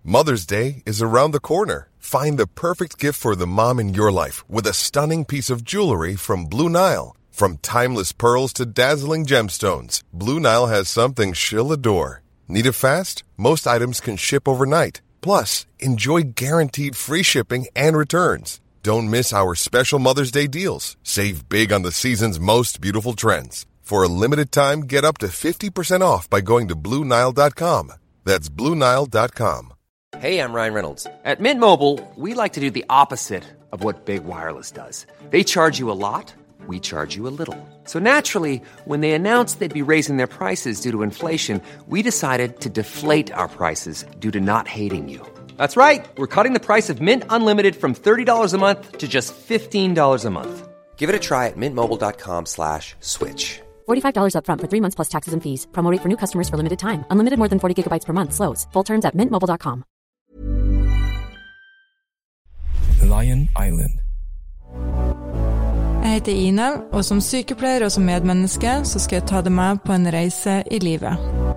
Mother's Day is around the corner. Find the perfect gift for the mom in your life with a stunning piece of jewelry from Blue Nile. From timeless pearls to dazzling gemstones, Blue Nile has something she'll adore. Need it fast? Most items can ship overnight. Plus, enjoy guaranteed free shipping and returns. Don't miss our special Mother's Day deals. Save big on the season's most beautiful trends. For a limited time, get up to 50% off by going to BlueNile.com. That's BlueNile.com. Hey, I'm Ryan Reynolds. At Mint Mobile, we like to do the opposite of what Big Wireless does. They charge you a lot, we charge you a little. So naturally, when they announced they'd be raising their prices due to inflation, we decided to deflate our prices due to not hating you. That's right. We're cutting the price of Mint Unlimited from $30 a month to just $15 a month. Give it a try at mintmobile.com/switch. $45 up front for 3 months plus taxes and fees. Promo rate for new customers for limited time. Unlimited more than 40 gigabytes per month. Slows full terms at mintmobile.com. Lion Island. Jeg heter Ina, og som sykepleier og som medmenneske så skal jeg ta deg med på en reise i livet.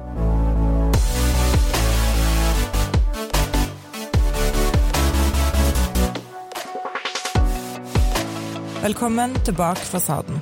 Velkommen til Bak fasaden.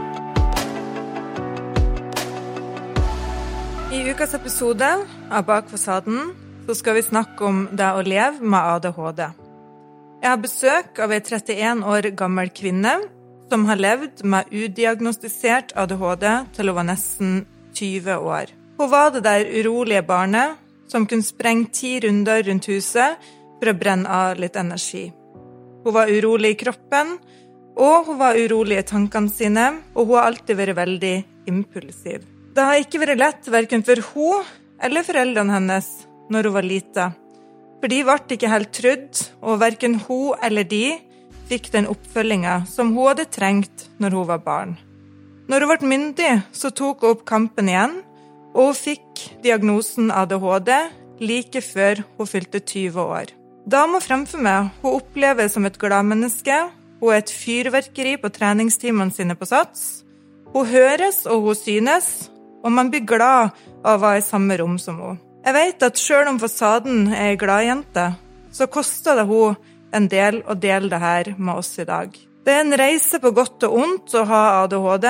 I ukas episode av Bak fasaden så skal vi snakke om det å leve med ADHD. Jeg har besøk av en 31 år gammel kvinne som har levd med udiagnostisert ADHD til hun var nesten 20 år. Hun var det der urolige barnet som kunne sprenge 10 runder rundt huset for å brenne av litt energi. Hun var urolig i kroppen, og hun var urolig i tankene sine, og hun har alltid vært veldig impulsiv. Det har ikke vært lett hverken for hun eller foreldrene hennes når hun var liten, for de ble ikke helt trudd, og hverken hun eller de fikk den oppfølgingen som hun hadde trengt når hun var barn. Når hun ble myndig, så tok hun opp kampen igjen, og hun fikk diagnosen ADHD like før hun fylte 20 år. Da må fremfor meg hun opplever som et gladmenneske. Hun er et fyrverkeri på treningstimene sine på Sats. Hun høres og hun synes, og man blir glad av å være i samme rom som hun. Jeg vet at selv om fasaden er en glad jente, så koster det hun en del å dele det her med oss i dag. Det er en reise på godt og ondt å ha ADHD,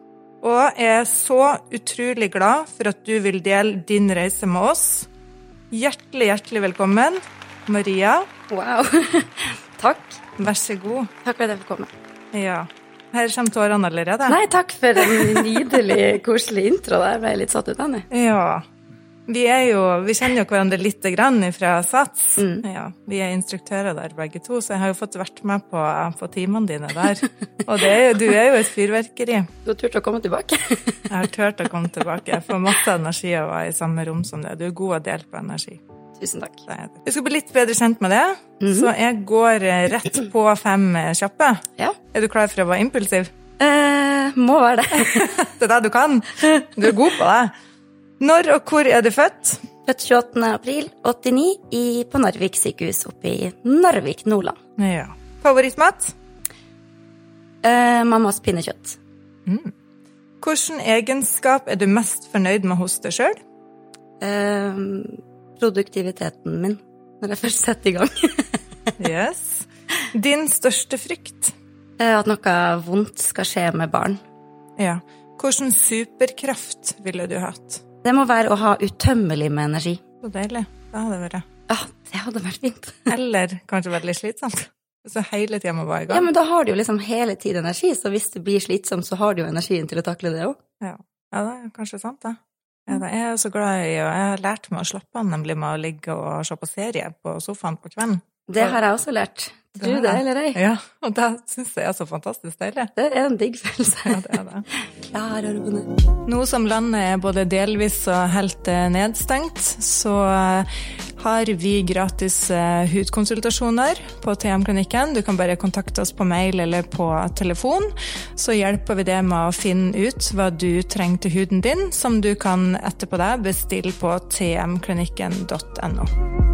og jeg er så utrolig glad for at du vil dele din reise med oss. Hjertelig, hjertelig velkommen, Maria. Wow, takk. Vær så god. Takk for at jeg fikk komme. Ja, her kommer tårene allerede. Nei, takk for en nydelig, koselig intro. Jeg ble litt satt ut av det. Ja, vi kjenner jo hverandre litt grann fra Sats. Ja, vi er instruktører der begge to, så jeg har jo fått vært med på timene dine der. Og du er jo et fyrverkeri. Du har turt å komme tilbake. Jeg har turt å komme tilbake. Jeg får masse energi av å være i samme rom som det. Du er god å dele på energi. Tusen takk. Vi skal bli litt bedre kjent med det, så jeg går rett på 5 kjappe. Ja. Er du klar for å være impulsiv? Må være det. Det er det du kan. Du er god på det. Når og hvor er du født? Født 28. april 89 på Narvik sykehus oppe i Narvik, Nordland. Ja. Favorittmat? Mammas pinnekjøtt. Hvilken egenskap er du mest fornøyd med hos deg selv? Produktiviteten min, når jeg først setter i gang. Yes. Din største frykt? At noe vondt skal skje med barn. Ja. Hvilken superkraft ville du hatt? Det må være å ha utømmelig med energi. Så deilig. Det hadde vært. Ja, det hadde vært fint. Eller kanskje veldig slitsomt. Så hele tiden må være i gang. Ja, men da har du jo liksom hele tiden energi, så hvis det blir slitsomt, så har du jo energien til å takle det også. Ja, det er kanskje sant da. Jeg er så glad i, og jeg har lært meg å slappe av, nemlig med å ligge og se på serie på sofaen på kvelden. Det har jeg også lært. Tror du det, eller ei? Ja, og det synes jeg er så fantastisk deilig. Det er en digg følelse. Ja, det er det. Klar og roende. Nå som landet er både delvis og helt nedstengt, så har vi gratis hudkonsultasjoner på TM-klinikken. Du kan bare kontakte oss på mail eller på telefon, så hjelper vi deg med å finne ut hva du trenger til huden din, som du kan etterpå deg bestille på tmklinikken.no.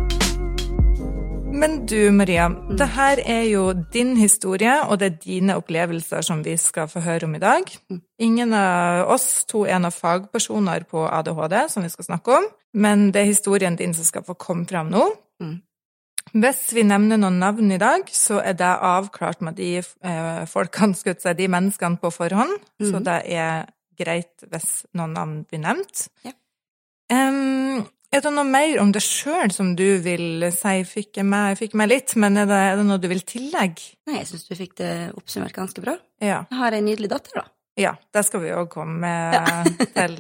Men du, Maria, det her er jo din historie, og det er dine opplevelser som vi skal få høre om i dag. Ingen av oss to er noen fagpersoner på ADHD, som vi skal snakke om, men det er historien din som skal få komme frem nå. Hvis vi nevner noen navn I dag, så det avklart med de folkene, skulle jeg si, de menneskene på forhånd, så det greit hvis noen navn blir nevnt. Ja. Det noe mer om det selv som du vil si? Fikk jeg med litt, men det noe du vil tillegge? Nei, jeg synes du fikk det oppsummert ganske bra. Ja. Jeg har en nydelig datter da. Ja, det skal vi også komme til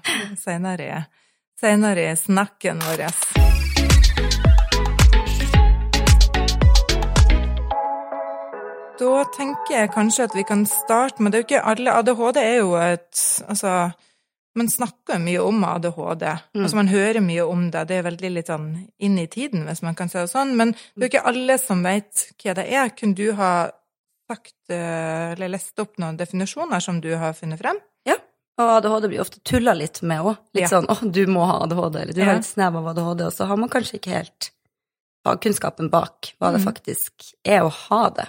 senere I snakken vår. Da tenker jeg kanskje at vi kan starte med, det jo ikke alle, ADHD jo man snakker mye om ADHD, man hører mye om det, det veldig litt sånn inn I tiden, hvis man kan si det sånn, men det jo ikke alle som vet hva det Kunne du ha sagt, eller lest opp noen definisjoner som du har funnet frem? Ja, og ADHD blir ofte tullet litt med også. Litt sånn, du må ha ADHD, eller du har et snev av ADHD, og så har man kanskje ikke helt fagkunnskapen bak hva det faktisk å ha det.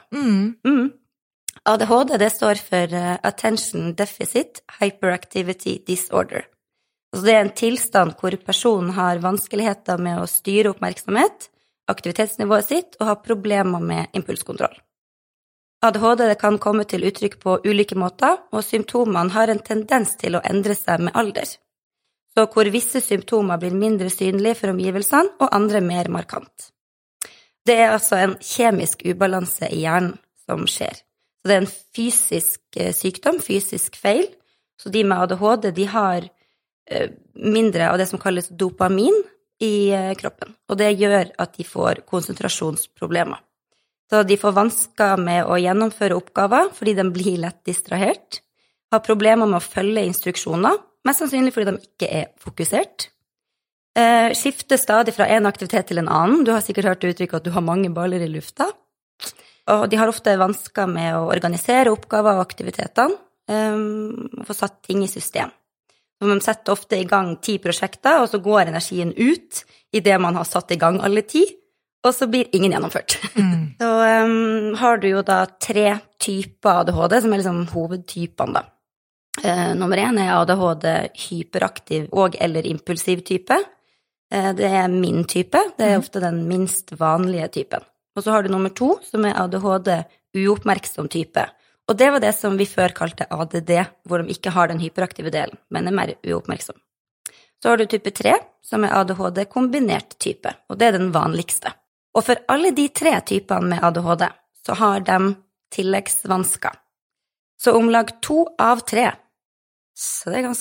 ADHD, det står for Attention Deficit Hyperactivity Disorder. Altså det en tilstand hvor personen har vanskeligheter med å styre oppmerksomhet, aktivitetsnivået sitt, og har problemer med impulskontroll. ADHD det kan komme til uttrykk på ulike måter, og symptomene har en tendens til å endre seg med alder. Så hvor visse symptomer blir mindre synlige for omgivelsene, og andre mer markant. Det altså en kjemisk ubalanse I hjernen som skjer. Så det en fysisk sykdom, fysisk feil. Så de med ADHD, de har mindre av det som kalles dopamin I kroppen, og det gjør at de får konsentrasjonsproblemer. Så de får vansker med å gjennomføre oppgaver, fordi de blir lett distrahert, har problemer med å følge instruksjoner, mest sannsynlig fordi de ikke fokusert, skifter stadig fra en aktivitet til en annen. Du har sikkert hørt uttrykket at du har mange baller I lufta, og de har ofte vansker med å organisere oppgaver og aktivitetene, og få satt ting I system. Så man setter ofte I gang 10 prosjekter, og så går energien ut I det man har satt I gang alle 10, og så blir ingen gjennomført. Så har du jo da 3 typer ADHD, som liksom hovedtypene da. Nummer 1 ADHD hyperaktiv og eller impulsiv type. Det min type, det ofte den minst vanlige typen. Og så har du nummer 2, som ADHD uoppmerksom type. Og det var det som vi før kalte ADD, hvor de ikke har den hyperaktive delen, men mer uoppmerksom. Så har du type 3, som ADHD kombinert type, og det den vanligste. Og for alle de 3 typene med ADHD, så har de tilleggsvansker. Så omlag 2 av 3. Så det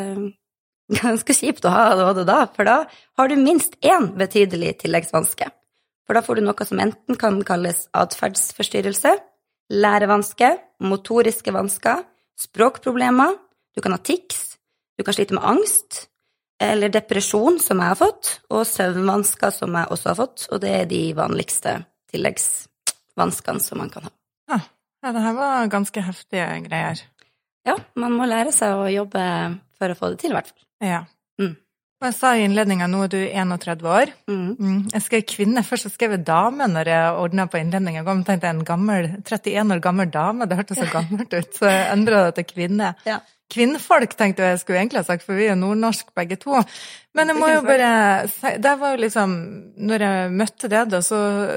ganske kjipt å ha ADHD da, for da har du minst 1 betydelig tilleggsvanske. For da får du noe som enten kan kalles adferdsforstyrrelse, lærevanske, motoriske vansker, språkproblemer, du kan ha tics, du kan slite med angst, eller depresjon som jeg har fått, og søvnvansker som jeg også har fått, og det de vanligste tilleggsvanskene som man kan ha. Ja, det her var ganske heftige greier. Ja, man må lære seg å jobbe for å få det til I hvert fall. Ja. Og jeg sa I innledningen, nå du 31 år. Jeg skrev kvinne, først så skrev jeg dame når jeg ordnet på innledningen. Jeg tenkte en 31 år gammel dame, det hørtes så gammelt ut, så jeg endret det til kvinne. Ja. Kvinnfolk tenkte jeg skulle egentlig ha sagt, for vi nordnorsk begge to. Men jeg må jo bare si, det var jo liksom, når jeg møtte det da, så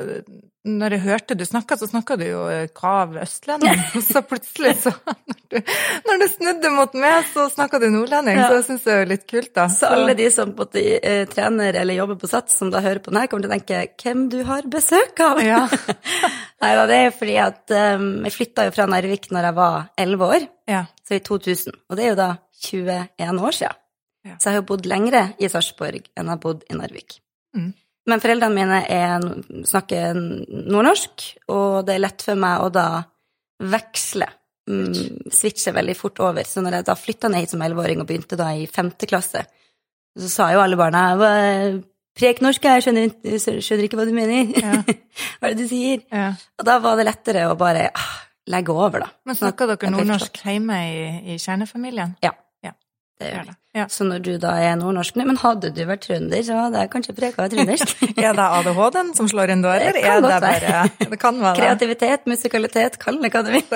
når jeg hørte du snakket, så snakket du jo kav østlending, og så plutselig så, når du snudde mot meg, så snakket du nordlending, så jeg synes det er litt kult da. Så alle de som trener eller jobber på SATS, som da hører på den her, kommer til å tenke, hvem du har besøk av? Ja. Neida, det fordi at jeg flyttet jo fra Narvik når jeg var 11 år, så I 2000, og det jo da 21 år siden. Så jeg har jo bodd lengre I Sarpsborg enn jeg har bodd I Narvik. Men foreldrene mine snakker nordnorsk, og det lett for meg å da veksle, switche veldig fort over. Så når jeg da flyttet ned hit som 11-åring og begynte da I 5. klasse, så sa jo alle barna, preknorsk, jeg skjønner ikke hva du mener. Hva det du sier? Og da var det lettere å bare legge over da. Men snakker dere nordnorsk hjemme I kjernefamilien? Ja. Det gjør det. Ja. Så når du da nordnorsk, men hadde du vært trønder, så hadde jeg kanskje preket trøndersk. Det ADHD-en som slår inn da, eller det bare, det kan være kreativitet, musikalitet, kall det hva du vil.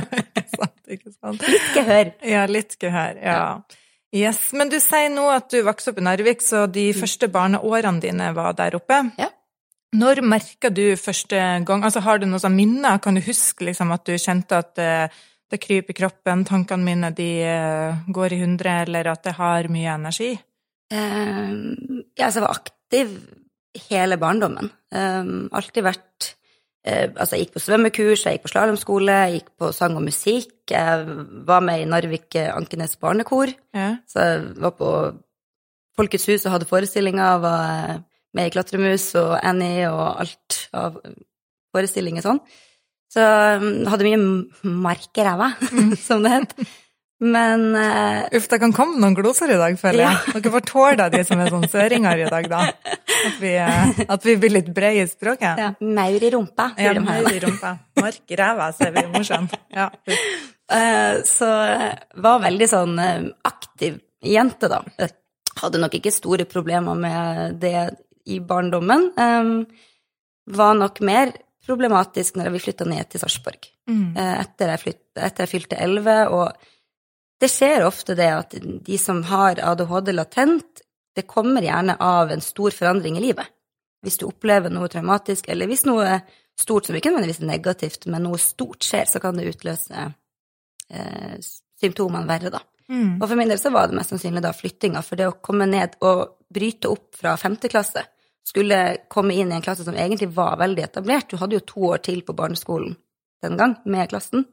Ikke sant. Litt gehør. Ja, litt gehør, ja. Yes, men du sier nå at du vokste opp I Narvik, så de første barneårene dine var der oppe. Ja. Når merket du første gang, altså har du noen sånne minner, kan du huske liksom at du kjente at det kryper i kroppen, tankene mine de går i 100, eller at det har mye energi? Ja, så jeg var aktiv hele barndommen. Alltid vært, altså jeg gikk på svømmekurs, jeg gikk på slalomskole, jeg gikk på sang og musikk, jeg var med i Narvik Ankenes barnekor, så jeg var på Folkets hus og hadde forestillinger, var med i Klatremus og Annie og alt av forestillinger sånn. Så hadde mye markeræva, som det het. Men Uff, det kan komme noen gloser i dag, føler jeg. Dere får tåle de som sånn søringer i dag, da. At vi blir litt brede i språket. Ja, maur i rumpa. Ja, maur i rumpa. Markeræva, ser vi i morsen. Ja. Så var veldig sånn aktiv jente, da. Hadde nok ikke store problemer med det i barndommen. Var nok mer problematisk når vi flyttet ned til Sarpsborg. Etter jeg fylte 11, og det skjer ofte det at de som har ADHD latent, det kommer gjerne av en stor forandring i livet. Hvis du opplever noe traumatisk, eller hvis noe stort, som ikke nødvendigvis er negativt, men noe stort skjer, så kan det utløse symptomene verre da. Og for min del så var det mest sannsynlig da flyttinga, for det å komme ned og bryte opp fra 5. klasse, skulle komme inn i en klasse som egentlig var veldig etablert. Du hadde jo 2 år til på barneskolen den gang, med klassen.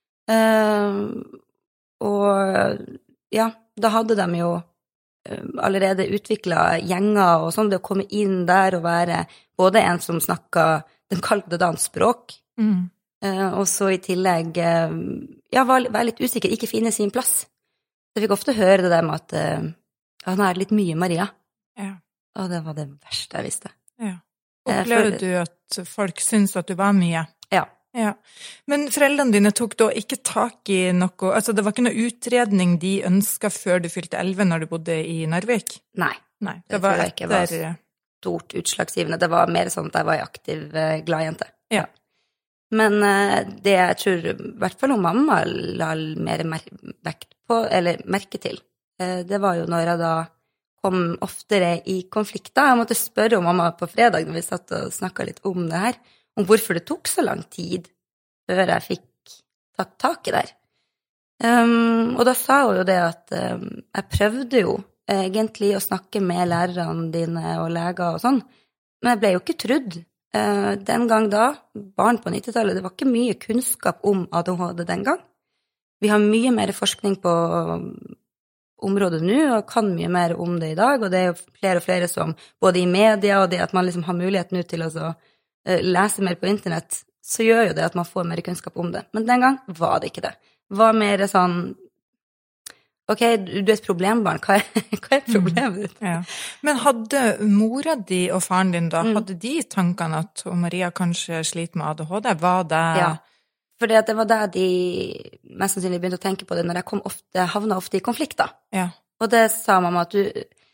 Og ja, da hadde de jo allerede utviklet gjenger og sånn, det å komme inn der og være både en som snakket, de kalte det da en språk, og så i tillegg, ja, var litt usikker, ikke finne sin plass. Så jeg fikk ofte høre det der med at nå er det litt mye Maria. Ja. Og det var det verste jeg visste. Ja. Opplever du at folk synes at du var mye? Ja. Ja. Men foreldrene dine tok da ikke tak i noe, altså det var ikke noe utredning de ønsket før du fylte 11 når du bodde i Narvik? Nei. Det var ikke var stort utslagsgivende. Det var mer sånn at jeg var en aktiv, glad jente. Ja. Men det jeg tror, i hvert fall om mamma la mer vekt på, eller merke til, det var jo når jeg da kom oftere i konflikter. Jeg måtte spørre om mamma på fredag når vi satt og snakket litt om det her, om hvorfor det tok så lang tid før jeg fikk tatt tak i det her. Og da sa hun jo det at jeg prøvde jo egentlig å snakke med lærerne dine og leger og sånn, men jeg ble jo ikke trudd. Den gang da, barn på 90-tallet, det var ikke mye kunnskap om ADHD den gang. Vi har mye mer forskning på området nå, og kan mye mer om det i dag, og det er jo flere og flere som, både i media og det at man liksom har mulighet nå til å lese mer på internett, så gjør jo det at man får mer kunnskap om det. Men den gang var det ikke det. Det var mer sånn, ok, du er et problembarn, hva er problemet ditt? Ja. Men hadde mora di og faren din da, hadde de tankene at Maria kanskje sliter med ADHD? Var det... Ja, for det var der de mest sannsynlig begynte å tenke på det når jeg havnet ofte i konflikter. Ja. Og det sa mamma at du...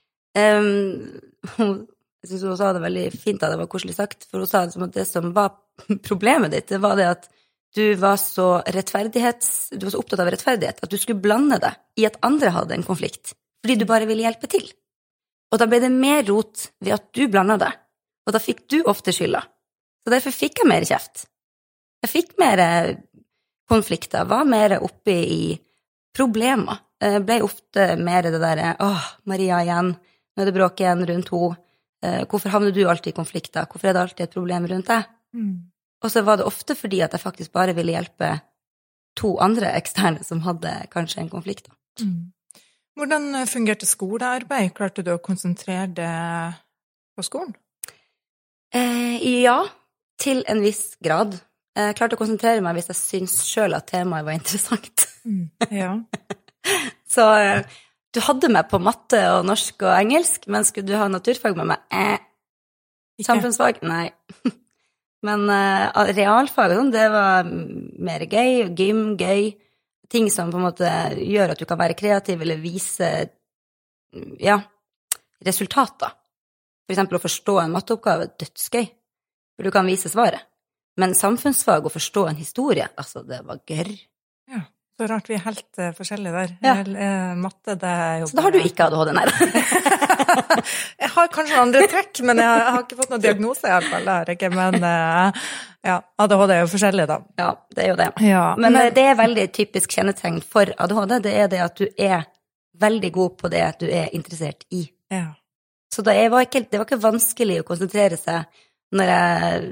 jeg synes hun sa det veldig fint da, det var koselig sagt, for hun sa det som at det som var problemet ditt, det var det at du var så opptatt av rettferdighet, at du skulle blande det i at andre hadde en konflikt, fordi du bare ville hjelpe til. Og da ble det mer rot ved at du blandet det, og da fikk du ofte skylda. Så derfor fikk jeg mer kjeft. Jeg fikk mer konflikter, var mer oppe i problemer. Jeg ble ofte mer det der, Maria igjen, nå er det bråk igjen rundt henne. Hvorfor havner du alltid i konflikter? Hvorfor er det alltid et problem rundt deg? Og så var det ofte fordi at jeg faktisk bare ville hjelpe 2 andre eksterne som hadde kanskje en konflikt. Hvordan fungerte skolearbeid? Klarte du å konsentrere deg på skolen? Ja, til en viss grad. Jeg klarte å konsentrere meg hvis jeg syns selv at temaet var interessant. Ja. Så du hadde meg på matte og norsk og engelsk, men skulle du ha naturfag med meg? Samfunnsfag? Nei. Men realfag og sånn, det var mer gøy, gym, gøy, ting som på en måte gjør at du kan være kreativ eller vise, ja, resultater. For eksempel å forstå en matteoppgave er dødsgøy, for du kan vise svaret. Men samfunnsfag å forstå en historie, altså det var gørr. Ja, så rart vi er helt forskjellige der. Ja. Matte, det er jo... Så da har du ikke ADHD, nei. Jeg har kanskje andre trekk, men jeg har ikke fått noen diagnose i alle fall, det har jeg ikke, men ja, ADHD er jo forskjellig da. Ja, det er jo det. Ja, men det er veldig typisk kjennetegn for ADHD, det er det at du er veldig god på det du er interessert i. Ja. Så det var ikke vanskelig å konsentrere seg når jeg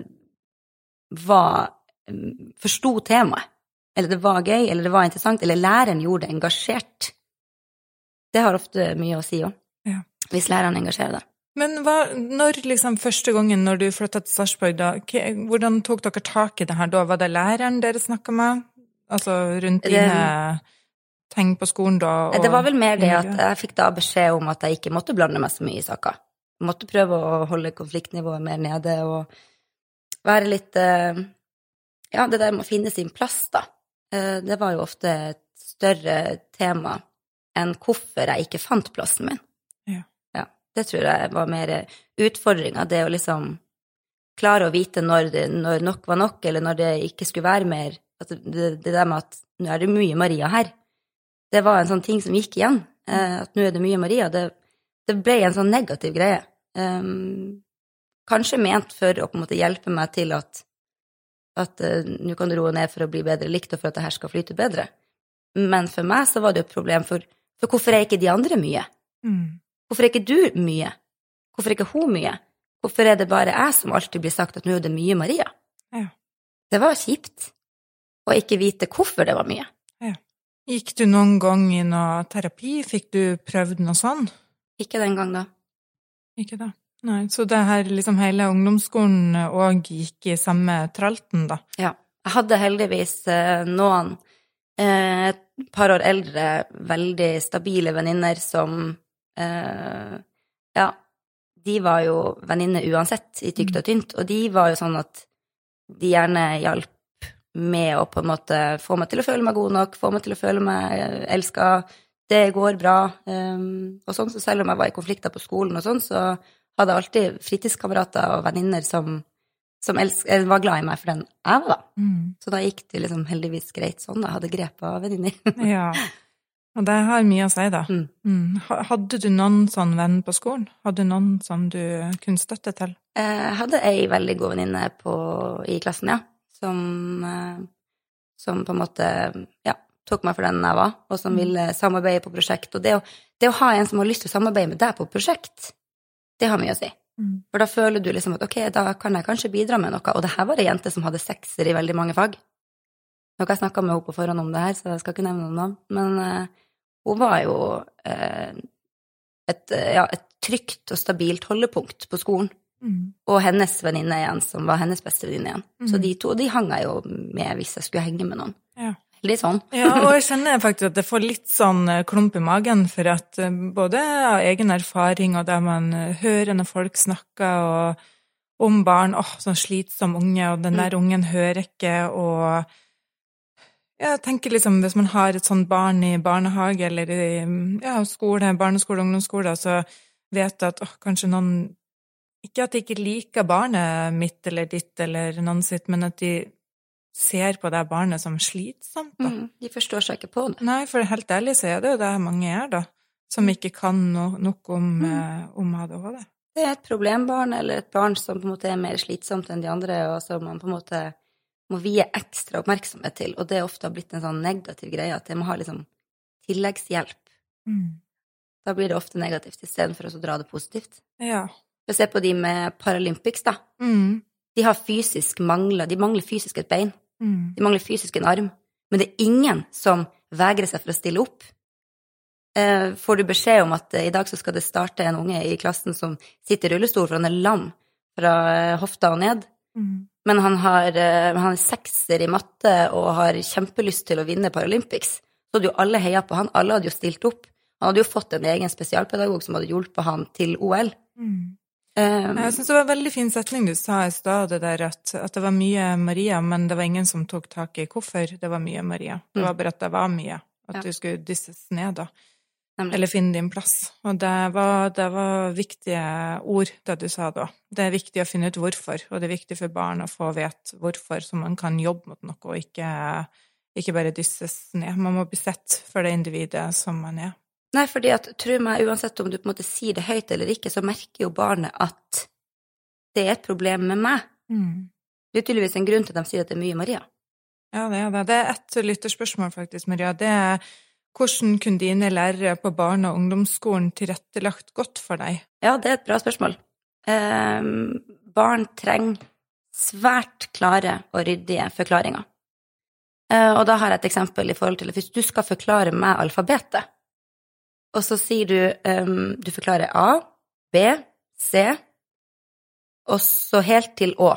forstod temaet, eller det var gøy, eller det var interessant, eller læreren gjorde det engasjert. Det har ofte mye å si også, hvis læreren engasjerer deg. Men når liksom første gangen når du flyttet til Sarpsborg da, hvordan tok dere tak i det her da? Var det læreren dere snakket med? Altså rundt dine ting på skolen da? Det var vel mer det at jeg fikk da beskjed om at jeg ikke måtte blande meg så mye i saker. Jeg måtte prøve å holde konfliktnivået mer nede og være litt, ja, det der med å finne sin plass da. Det var jo ofte et større tema enn hvorfor jeg ikke fant plassen min. Ja, det tror jeg var mer utfordringen, det å liksom klare å vite når nok var nok, eller når det ikke skulle være mer. Altså det der med at nå er det mye Maria her. Det var en sånn ting som gikk igjen, at nå er det mye Maria. Det ble en sånn negativ greie. Kanskje ment for å på en måte hjelpe meg til at nå kan du roe ned for å bli bedre likt, og for at det her skal flyte bedre. Men for meg så var det jo et problem, for hvorfor er ikke de andre mye? Hvorfor er ikke du mye? Hvorfor er ikke hun mye? Hvorfor er det bare jeg som alltid blir sagt at nå er det mye Maria? Ja. Det var kjipt å ikke vite hvorfor det var mye. Ja. Gikk du noen gang i noe terapi? Fikk du prøvd noe sånn? Ikke den gang da. Ikke da. Nei, så det her liksom hele ungdomsskolen også gikk i samme tralten da? Ja, jeg hadde heldigvis noen et par år eldre, veldig stabile venninner som, ja, de var jo venninner uansett i tykt og tynt, og de var jo sånn at de gjerne hjalp med å på en måte få meg til å føle meg god nok, få meg til å føle meg elsket, det går bra, og sånn, så selv om jeg var i konflikter på skolen og sånn, så hadde jeg alltid fritidskamerater og venninner som var glad i meg for den jeg var da. Så da gikk det liksom heldigvis greit sånn, da hadde grepet av venninner. Ja, og det har mye å si da. Hadde du noen sånn venn på skolen? Hadde du noen som du kunne støtte til? Jeg hadde en veldig god venninne i klassen, ja, som på en måte, ja, tok meg for den jeg var, og som ville samarbeide på prosjekt. Og det å ha en som har lyst til å samarbeide med deg på prosjekt, det har mye å si. For da føler du liksom at ok, da kan jeg kanskje bidra med noe. Og det her var en jente som hadde 6 i veldig mange fag. Nå har jeg snakket med henne på forhånd om det her, så jeg skal ikke nevne noen navn. Men hun var jo et trygt og stabilt holdepunkt på skolen. Og hennes venninne igjen, som var hennes beste venninne igjen. Så de to, de hang jeg jo med hvis jeg skulle henge med noen. Ja. Litt sånn. Ja, og jeg kjenner faktisk at det får litt sånn klump i magen, for at både av egen erfaring og der man hører når folk snakker om barn, sånn slitsom unge, og den der ungen hører ikke, og jeg tenker liksom, hvis man har et sånt barn i barnehage, eller i skole, barneskole, ungdomsskole, så vet jeg at kanskje noen, ikke at de ikke liker barnet mitt eller ditt, eller noen sitt, men at de ser på det barnet som slitsomt da. De forstår seg ikke på det. Nei, for helt ærlig så er det jo det mange er da, som ikke kan nok om ADHD. Det er et problembarn, eller et barn som på en måte er mer slitsomt enn de andre, og som man på en måte må vie ekstra oppmerksomhet til, og det ofte har blitt en sånn negativ greie, at det må ha liksom tilleggshjelp. Da blir det ofte negativt, i stedet for å dra det positivt. Ja. For å se på de med Paralympics da. De har de mangler fysisk et bein. De mangler fysisk en arm. Men det er ingen som vegrer seg for å stille opp. Får du beskjed om at i dag så skal det starte en unge i klassen som sitter i rullestol, for han er lam fra hofta og ned. Men han er 6 i matte og har kjempelyst til å vinne Paralympics. Så hadde jo alle heia på han, alle hadde jo stilt opp. Han hadde jo fått en egen spesialpedagog som hadde hjulpet han til OL. Jeg synes det var en veldig fin setning du sa i stedet, det der at det var mye Maria, men det var ingen som tok tak i hvorfor det var mye Maria. Det var bare at det var mye, at du skulle dysses ned da, eller finne din plass. Og det var viktige ord det du sa da. Det er viktig å finne ut hvorfor, og det er viktig for barn å få vite hvorfor, så man kan jobbe mot noe, og ikke bare dysses ned. Man må bli sett for det individet som man er. Nei, fordi at, tror meg, uansett om du på en måte sier det høyt eller ikke, så merker jo barnet at det et problem med meg. Det tydeligvis en grunn til at de sier at det mye Maria. Ja, det det. Det et lytterspørsmål faktisk, Maria. Det hvordan kunne dine lærere på barne- og ungdomsskolen tilrettelagt godt for deg? Ja, det et bra spørsmål. Barn trenger svært klare og ryddige forklaringer. Og da har jeg et eksempel i forhold til at hvis du skal forklare meg alfabetet, og så sier du forklarer A, B, C, og så helt til Å.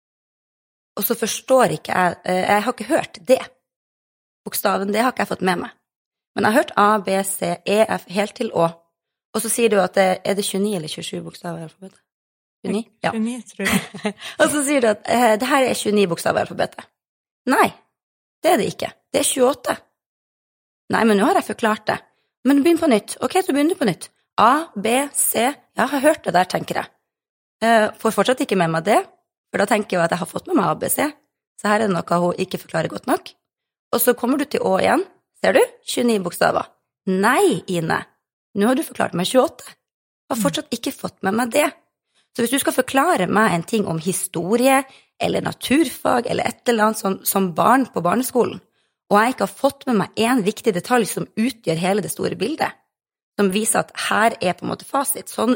Og så forstår ikke jeg har ikke hørt det. Bokstaven, det har ikke jeg fått med meg. Men jeg har hørt A, B, C, E, F, helt til Å. Og så sier du at det 29 eller 27 bokstaver i alfabetet? 29? Ja. 29, tror jeg. Og så sier du at det her 29 bokstaver i alfabetet. Nei, det det ikke. Det 28. Nei, men nå har jeg forklart det. Men begynn på nytt. Ok, så begynner du på nytt. A, B, C. Jeg har hørt det der, tenker jeg. Får fortsatt ikke med meg det, for da tenker jeg at jeg har fått med meg A, B, C. Så her det noe hun ikke forklarer godt nok. Og så kommer du til Å igjen. Ser du? 29 bokstaver. Nei, Ine. Nå har du forklart meg 28. Jeg har fortsatt ikke fått med meg det. Så hvis du skal forklare meg en ting om historie, eller naturfag, eller et eller annet som barn på barneskolen, og jeg ikke har fått med meg en viktig detalj som utgjør hele det store bildet, som viser at her på en måte fasit, sånn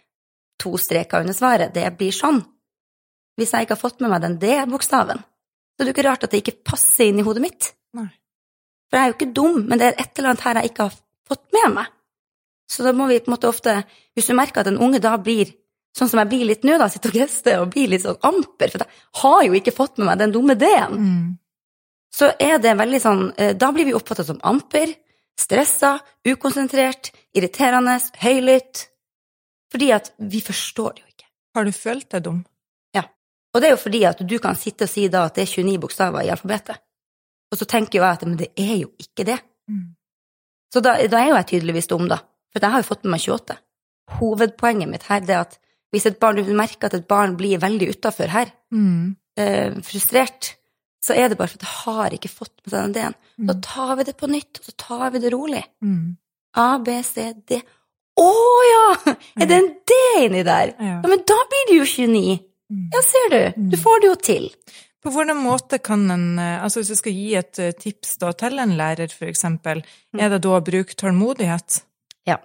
2 streker under svaret, det blir sånn. Hvis jeg ikke har fått med meg den D-bokstaven, så det jo ikke rart at det ikke passer inn i hodet mitt. Nei. For jeg jo ikke dum, men det et eller annet her jeg ikke har fått med meg. Så da må vi på en måte ofte, hvis du merker at en unge da blir, sånn som jeg blir litt nå da, sitter og gester og blir litt sånn amper, for jeg har jo ikke fått med meg den dumme D-en. Så det veldig sånn, da blir vi oppfattet som amper, stresset, ukonsentrert, irriterende, høylytt, fordi at vi forstår det jo ikke. Har du følt deg dum? Ja, og det jo fordi at du kan sitte og si da at det 29 bokstaver i alfabetet, og så tenker jo jeg at men det jo ikke det. Så da jo jeg tydeligvis dum da, for jeg har jo fått med meg 28. Hovedpoenget mitt her det at hvis et barn, du merker at et barn blir veldig utenfor her, frustrert, så det bare for at jeg har ikke fått med den ideen. Da tar vi det på nytt, og så tar vi det rolig. A, B, C, D. Ja! Det en D inni der? Ja, men da blir det jo 29. Ja, ser du. Du får det jo til. På hvordan måte kan altså hvis jeg skal gi et tips da, til en lærer, for eksempel, det da å bruke tålmodighet? Ja.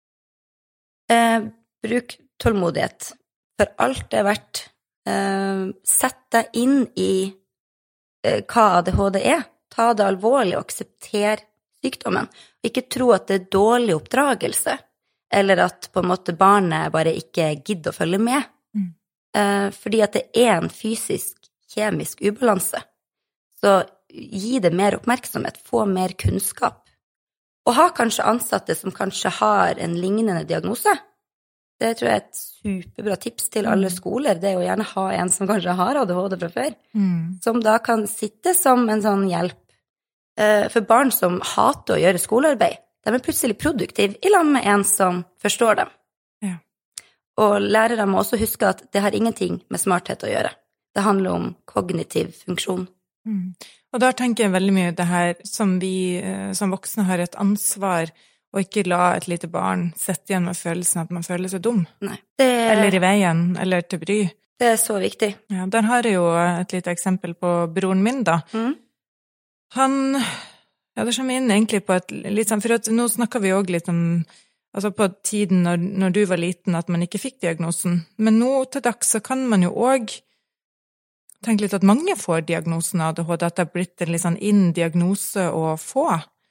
Bruk tålmodighet. For alt det verdt. Sett deg inn i hva ADHD Ta det alvorlig og aksepter sykdommen. Og ikke tro at det dårlig oppdragelse, eller at på en måte barnet bare ikke gidder å følge med. Fordi at det en fysisk, kjemisk ubalanse. Så gi det mer oppmerksomhet, få mer kunnskap. Og ha kanskje ansatte som kanskje har en lignende diagnose. Det tror jeg et superbra tips til alle skoler. Det å gjerne ha en som kanskje har ADHD fra før, som da kan sitte som en sånn hjelp. For barn som hater å gjøre skolearbeid, de plutselig produktive i lag med en som forstår dem. Ja. Og lærere må også huske at det har ingenting med smarthet å gjøre. Det handler om kognitiv funksjon. Og da tenker jeg veldig mye det her som vi som voksne har et ansvar og ikke la et lite barn sette igjen med følelsen at man føler seg dum. Nei. Eller i veien, eller til bry. Det så viktig. Ja, der har jeg jo et lite eksempel på broren min da. Han, det kommer inn egentlig på et litt sånn, for at nå snakker vi også litt om, altså på tiden når du var liten, at man ikke fikk diagnosen. Men nå til dags så kan man jo også tenke litt at mange får diagnosen av ADHD, at det har blitt en litt sånn diagnose å få.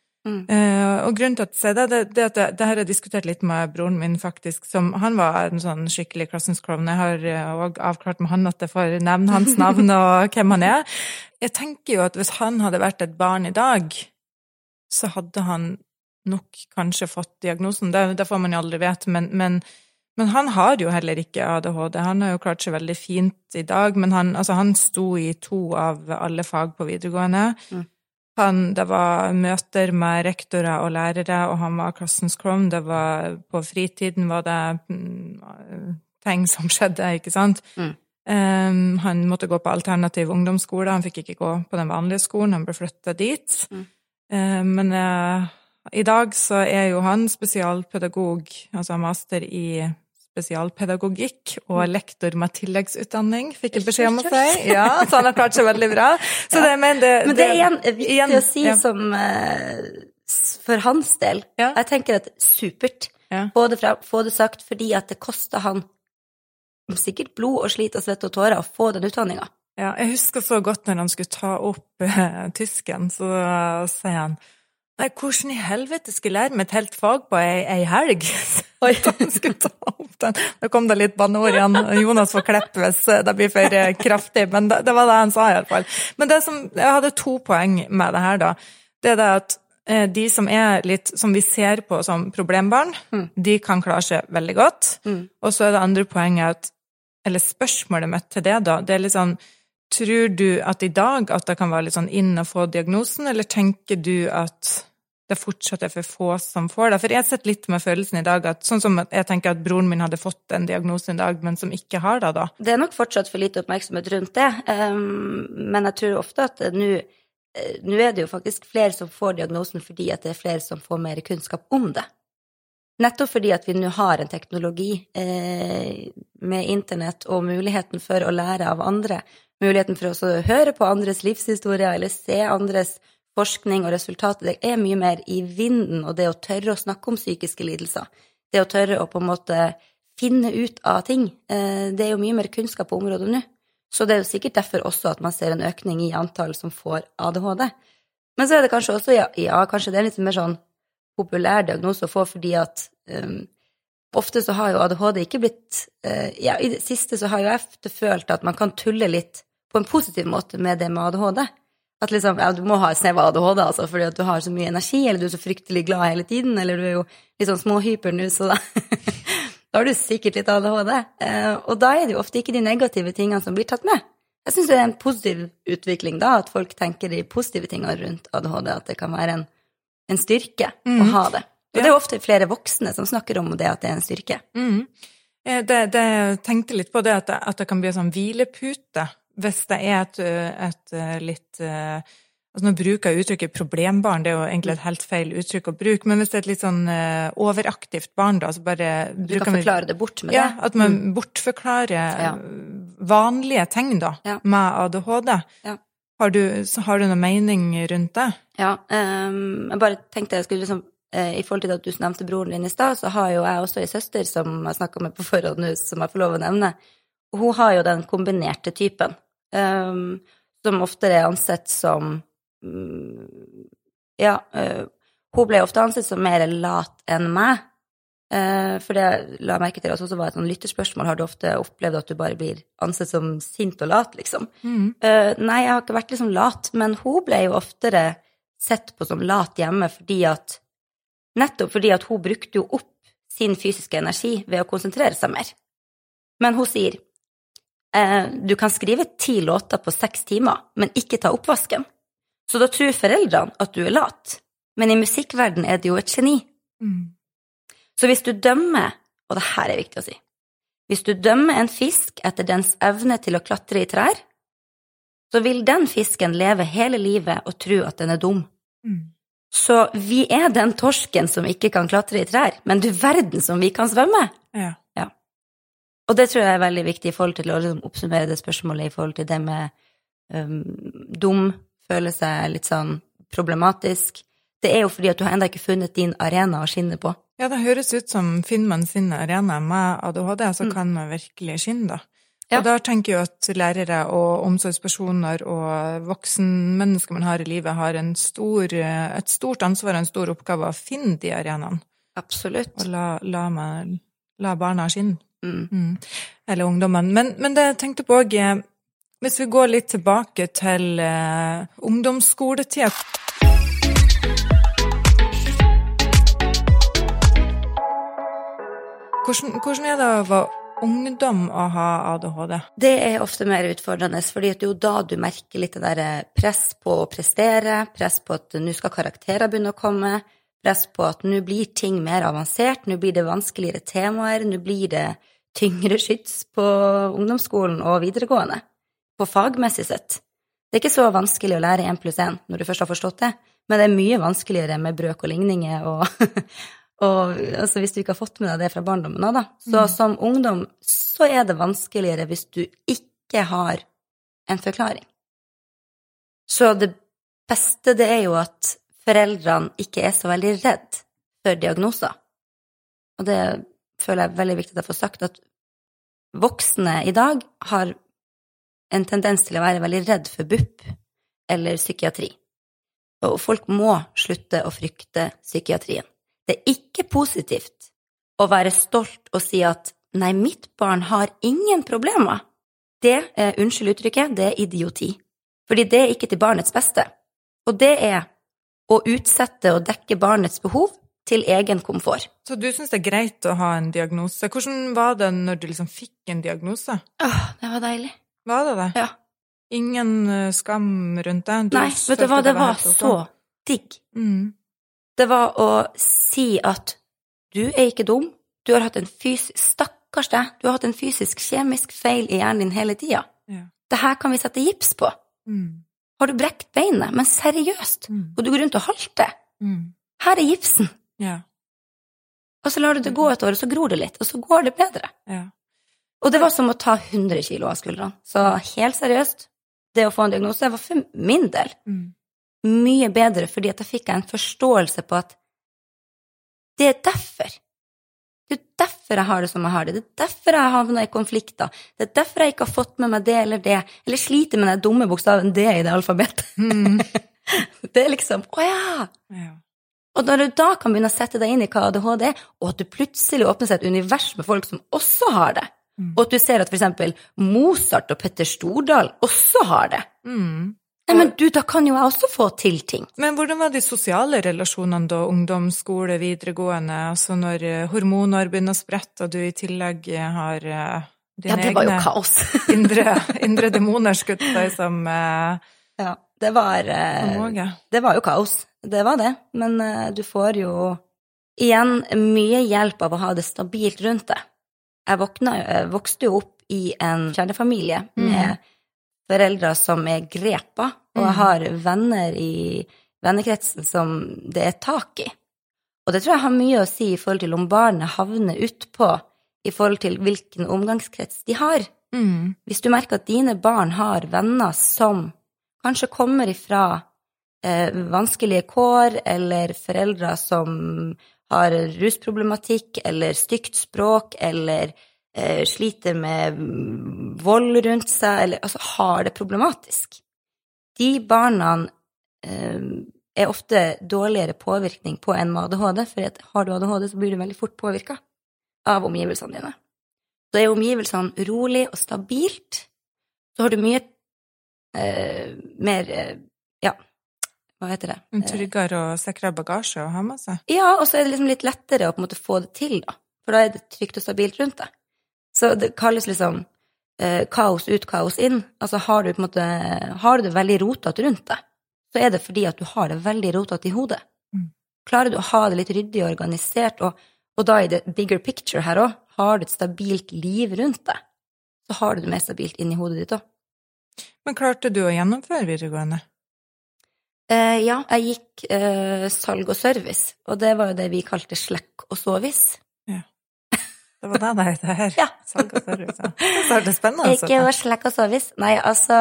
Og grunnen til at det her har jeg diskutert litt med broren min faktisk, som han var en sånn skikkelig klassens klovn. Jeg har også avklart med han at jeg får nevne hans navn og hvem han Jeg tenker jo at hvis han hadde vært et barn i dag, så hadde han nok kanskje fått diagnosen. Det får man jo aldri vite, men han har jo heller ikke ADHD. Han har jo klart seg veldig fint i dag, men han sto i 2 av alle fag på videregående. Det var møter med rektorer og lærere, og han var klassens klovn. Det var på fritiden var det ting som skjedde, ikke sant? Han måtte gå på alternativ ungdomsskole, han fikk ikke gå på den vanlige skolen, han ble flyttet dit. Men I dag så jo han spesialpedagog, altså master i spesialpedagogikk og lektor med tilleggsutdanning, fikk jeg beskjed om å si. Ja, så han har klart seg veldig bra. Så men det igjen viktig å si som for hans del. Ja. Jeg tenker at supert. Ja. Både fra få det sagt fordi at det koster han sikkert blod og slit og svett og tårer å få den utdanningen. Ja, jeg husker så godt når han skulle ta opp tysken, så sier han nei, hvordan i helvete skulle jeg lære meg et helt fag på ei helg? Oi, han skulle ta opp den. Da kom det litt banneord igjen. Jonas får kleppe hvis det blir for kraftig, men det var det han sa i alle fall. Men jeg hadde 2 poeng med det her da. Det det at de som litt, som vi ser på som problembarn, de kan klare seg veldig godt. Og så det andre poenget eller spørsmålet mitt til det da, det litt sånn, tror du at i dag at det kan være litt sånn inn å få diagnosen, eller tenker du at det fortsatt for få som får det? For jeg har sett litt med følelsen i dag, at, sånn som jeg tenker at broren min hadde fått en diagnose i dag, men som ikke har det da. Det nok fortsatt for lite oppmerksomhet rundt det, men jeg tror ofte at nå det jo faktisk flere som får diagnosen fordi at det flere som får mer kunnskap om det. Nettopp fordi at vi nå har en teknologi med internett og muligheten for å lære av andre, muligheten for å høre på andres livshistorie eller se andres forskning og resultater. Det mye mer i vinden, og det å tørre å snakke om psykiske lidelser, det å tørre å på en måte finne ut av ting, det jo mye mer kunnskap på området nå. Så det jo sikkert derfor også at man ser en økning i antall som får ADHD. Men så det kanskje også, kanskje det litt mer sånn populær diagnose å få, fordi at ofte så har jo ADHD ikke blitt, i det siste så har jo jeg følt at man kan tulle litt på en positiv måte med det med ADHD. At liksom, du må ha et snev av ADHD, altså, fordi at du har så mye energi, eller du så fryktelig glad hele tiden, eller du jo litt sånn småhyper nå, så da har du sikkert litt ADHD. Og da det jo ofte ikke de negative tingene som blir tatt med. Jeg synes det en positiv utvikling da, at folk tenker de positive tingene rundt ADHD, at det kan være en styrke å ha det. Og det jo ofte flere voksne som snakker om det, at det en styrke. Det tenkte litt på det, at det kan bli en sånn hvilepute, hvis det et litt, altså nå bruker jeg uttrykket problembarn, det jo egentlig et helt feil uttrykk å bruke, men hvis det et litt sånn overaktivt barn da, så bare du kan forklare det bort med det. Ja, at man bortforklarer vanlige ting da, med ADHD. Ja. Har du noen mening rundt det? Ja, jeg bare tenkte jeg skulle liksom, i forhold til at du nevnte broren din i sted, så har jo jeg også en søster som jeg snakket med på forhånd nå, som jeg får lov å nevne. Og hun har jo den kombinerte typen, som ofte ansett som, hun ble ofte ansett som mer lat enn meg, for det la jeg merke til også var et sånn lytterspørsmål, har du ofte opplevd at du bare blir ansett som sint og lat, liksom? Nei, jeg har ikke vært liksom lat, men hun ble jo oftere sett på som lat hjemme, nettopp fordi at hun brukte jo opp sin fysiske energi ved å konsentrere seg mer. Men hun sier, du kan skrive 10 låter på 6 timer, men ikke ta oppvasken. Så da tror foreldrene at du lat, men i musikkverden det jo et geni. Så hvis du dømmer, og det her viktig å si, hvis du dømmer en fisk etter dens evne til å klatre i trær, så vil den fisken leve hele livet og tro at den dum. Så vi den torsken som ikke kan klatre i trær, men du verden som vi kan svømme. Ja. Og det tror jeg veldig viktig i forhold til å liksom oppsummere det spørsmålet i forhold til det med dum, føle seg litt sånn problematisk. Det jo fordi at du har enda ikke funnet din arena å skinne på. Ja, det høres ut som finner man sin arena med ADHD, så kan man virkelig skinne da. Ja. Og da tenker jeg at lærere og omsorgspersoner og voksenmennesker man har i livet har et stort ansvar og en stor oppgave å finne de arenaene. Absolutt. Og la barna skinne. Eller ungdommen. Men det jeg tenkte på også, hvis vi går litt tilbake til ungdomsskoletid. Hvordan det å være ungdom å ha ADHD? Det ofte mer utfordrende, fordi at det jo da du merker litt det der press på å prestere, press på at nå skal karakterer begynne å komme, press på at nå blir ting mer avansert, nå blir det vanskeligere temaer, nå blir det tyngre skyts på ungdomsskolen og videregående, på fagmessig sett. Det ikke så vanskelig å lære 1+1 når du først har forstått det, Men det mye vanskeligere med brøk og ligninger, og, og altså, hvis du ikke har fått med deg det fra barndommen da. Så som ungdom så det vanskeligere hvis du ikke har en forklaring. Så det beste det jo at foreldrene ikke så veldig redd for diagnoser. Og det føler jeg veldig viktig at jeg får sagt, at voksne i dag har en tendens til å være veldig redd for BUP eller psykiatri. Og folk må slutte å frykte psykiatrien. Det ikke positivt å være stolt og si at nei, mitt barn har ingen problemer. Det unnskyld uttrykket, det idioti. Fordi det ikke til barnets beste. Og det å utsette og dekke barnets behov til egen komfort. Så du synes det greit å ha en diagnose. Hvordan var det når du liksom fikk en diagnose? Det var deilig. Var det det? Ja. Ingen skam rundt det? Nei, vet du hva, det var så digg. Det var å si at du ikke dum, du har hatt en stakkars deg, du har hatt en fysisk, kjemisk feil i hjernen din hele tiden. Ja. Det her kan vi sette gips på. Har du brekt beinet, men seriøst, og du går rundt og halter. Her gipsen. Ja. Og så lar du det gå et år, og så gror det litt, og så går det bedre. Ja. Og det var som å ta 100 kilo av skuldrene. Så helt seriøst, det å få en diagnose var for min del mye bedre, fordi at jeg fikk en forståelse på at det derfor. Det derfor jeg har det som jeg har det. Det derfor jeg havner i konflikter. Det derfor jeg ikke har fått med meg det, eller sliter med den dumme bokstaven D i det alfabetet. Det liksom, ja. Og når du da kan begynne å sette deg inn i hva ADHD og at du plutselig åpner seg et univers med folk som også har det, og at du ser at for eksempel Mozart og Petter Stordal også har det. Nei, men du, da kan jo jeg også få til ting. Men hvordan var de sosiale relasjonene da, ungdomsskole, videregående, altså når hormoner begynner å sprette, og du i tillegg har dine egne... Ja, det var jo kaos. indre demoner skutt deg som... Ja, det var jo kaos. Det var det, men du får jo igjen mye hjelp av å ha det stabilt rundt deg. Jeg vokste jo opp i en kjernefamilie med foreldre som grepa, og jeg har venner i vennekretsen som det tak i. Og det tror jeg har mye å si i forhold til om barnet havner utpå, i forhold til hvilken omgangskrets de har. Hvis du merker at dine barn har venner som kanskje kommer ifra vanskelige kår, eller foreldre som har rusproblematikk, eller stygt språk, eller sliter med vold rundt seg, eller altså har det problematisk. De barna ofte dårligere påvirkning på en med ADHD, for har du ADHD så blir du veldig fort påvirket av omgivelsene dine. Så omgivelsene rolig og stabilt, så har du mye mer, hva heter det? En tryggere og sikrere bagasje å ha med seg. Ja, og så det liksom litt lettere å på en måte få det til da, for da det trygt og stabilt rundt deg. Så det kalles liksom kaos ut, kaos inn. Altså har du det veldig rotet rundt deg, så det fordi at du har det veldig rotet i hodet. Klarer du å ha det litt ryddig og organisert, og da i det bigger picture her også, har du et stabilt liv rundt deg, så har du det mer stabilt inn i hodet ditt også. Men klarte du å gjennomføre videregående? Ja, jeg gikk salg og service, og det var jo det vi kalte slekk og sovis. Ja. Det var det her. Ja. Salg og service, ja. Så det spennende. Ikke var slekk og service. Nei, altså,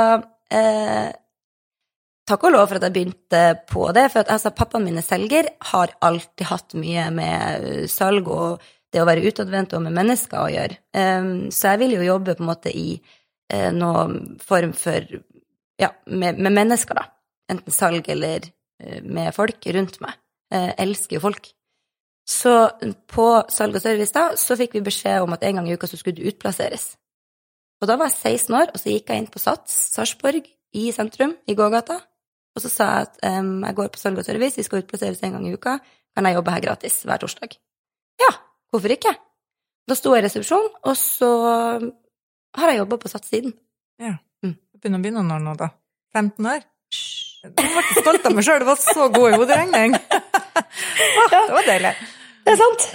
takk og lov for at jeg begynte på det, for at altså, pappaen min selger, har alltid hatt mye med salg og det å være utadvendt og med mennesker å gjøre. Så jeg ville jo jobbe på en måte i noen form for, ja, med mennesker da. Enten salg eller med folk rundt meg. Jeg elsker jo folk. Så på salg og service da, så fikk vi beskjed om at en gang i uka så skulle du utplasseres. Og da var jeg 16 år, og så gikk jeg inn på Sats, Sarpsborg, i sentrum, i gågata, og så sa jeg at jeg går på salg og service, vi skal utplasseres en gang i uka, kan jeg jobbe her gratis hver torsdag? Ja, hvorfor ikke? Da sto jeg i resepsjon, og så har jeg jobbet på Sats siden. Ja, begynner nå da. 15 år? Jeg var ikke stolt av meg selv, det var så god i hoderegning. Det var deilig. Det sant.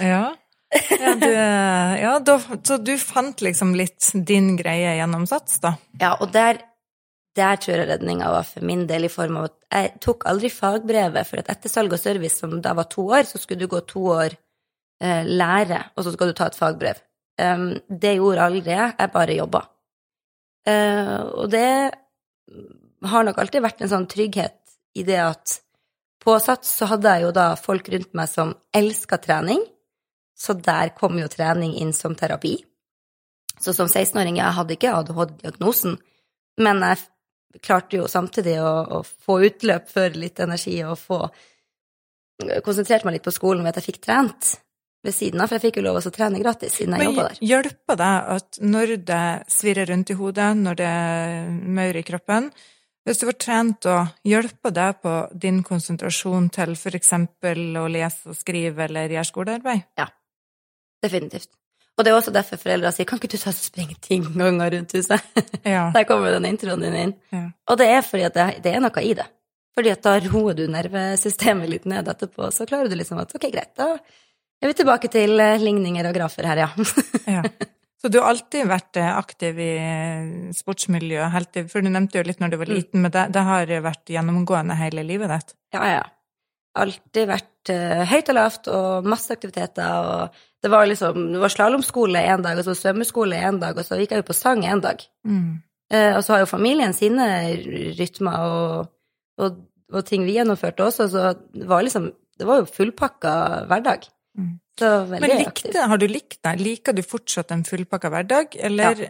Så du fant liksom litt din greie gjennom Sats da? Ja, og det der tror jeg redningen var for min del i form av at jeg tok aldri fagbrevet, for at etter salg og service, som da var 2 år, så skulle du gå 2 år lære, og så skal du ta et fagbrev. Det gjorde aldri jeg bare jobbet. Og det har nok alltid vært en sånn trygghet i det at på Sats så hadde jeg jo da folk rundt meg som elsket trening, så der kom jo trening inn som terapi. Så som 16-åring, jeg hadde ikke ADHD-diagnosen, men jeg klarte jo samtidig å få utløp for litt energi og få konsentrert meg litt på skolen ved at jeg fikk trent ved siden av, for jeg fikk jo lov å trene gratis siden jeg jobbet der. Men hjelper det at når det svirrer rundt i hodet, når det maur i kroppen, hvis du får trent og hjelper det på din konsentrasjon til for eksempel å lese og skrive eller gjøre skolearbeid? Ja, definitivt. Og det er også derfor foreldre sier, kan ikke du ta og springe 10 ganger rundt huset? Ja. Der kommer den introen din inn. Ja. Og det er fordi at det er noe i det. Fordi at da roer du nervesystemet litt ned etterpå, så klarer du liksom at, ok, greit, da er vi tilbake til ligninger og grafer her, ja. Ja. Så du har alltid vært aktiv i sportsmiljøet, for du nevnte jo litt når du var liten, men det har vært gjennomgående hele livet ditt. Ja. Alltid vært høyt og lavt, og masse aktiviteter, og det var slalomskole en dag, og så svømmeskole en dag, og så gikk jeg jo på sang en dag. Og så har jo familien sine rytmer, og ting vi gjennomførte også, så det var jo fullpakka hverdag. Men har du likt det? Liker du fortsatt en fullpakka hverdag, eller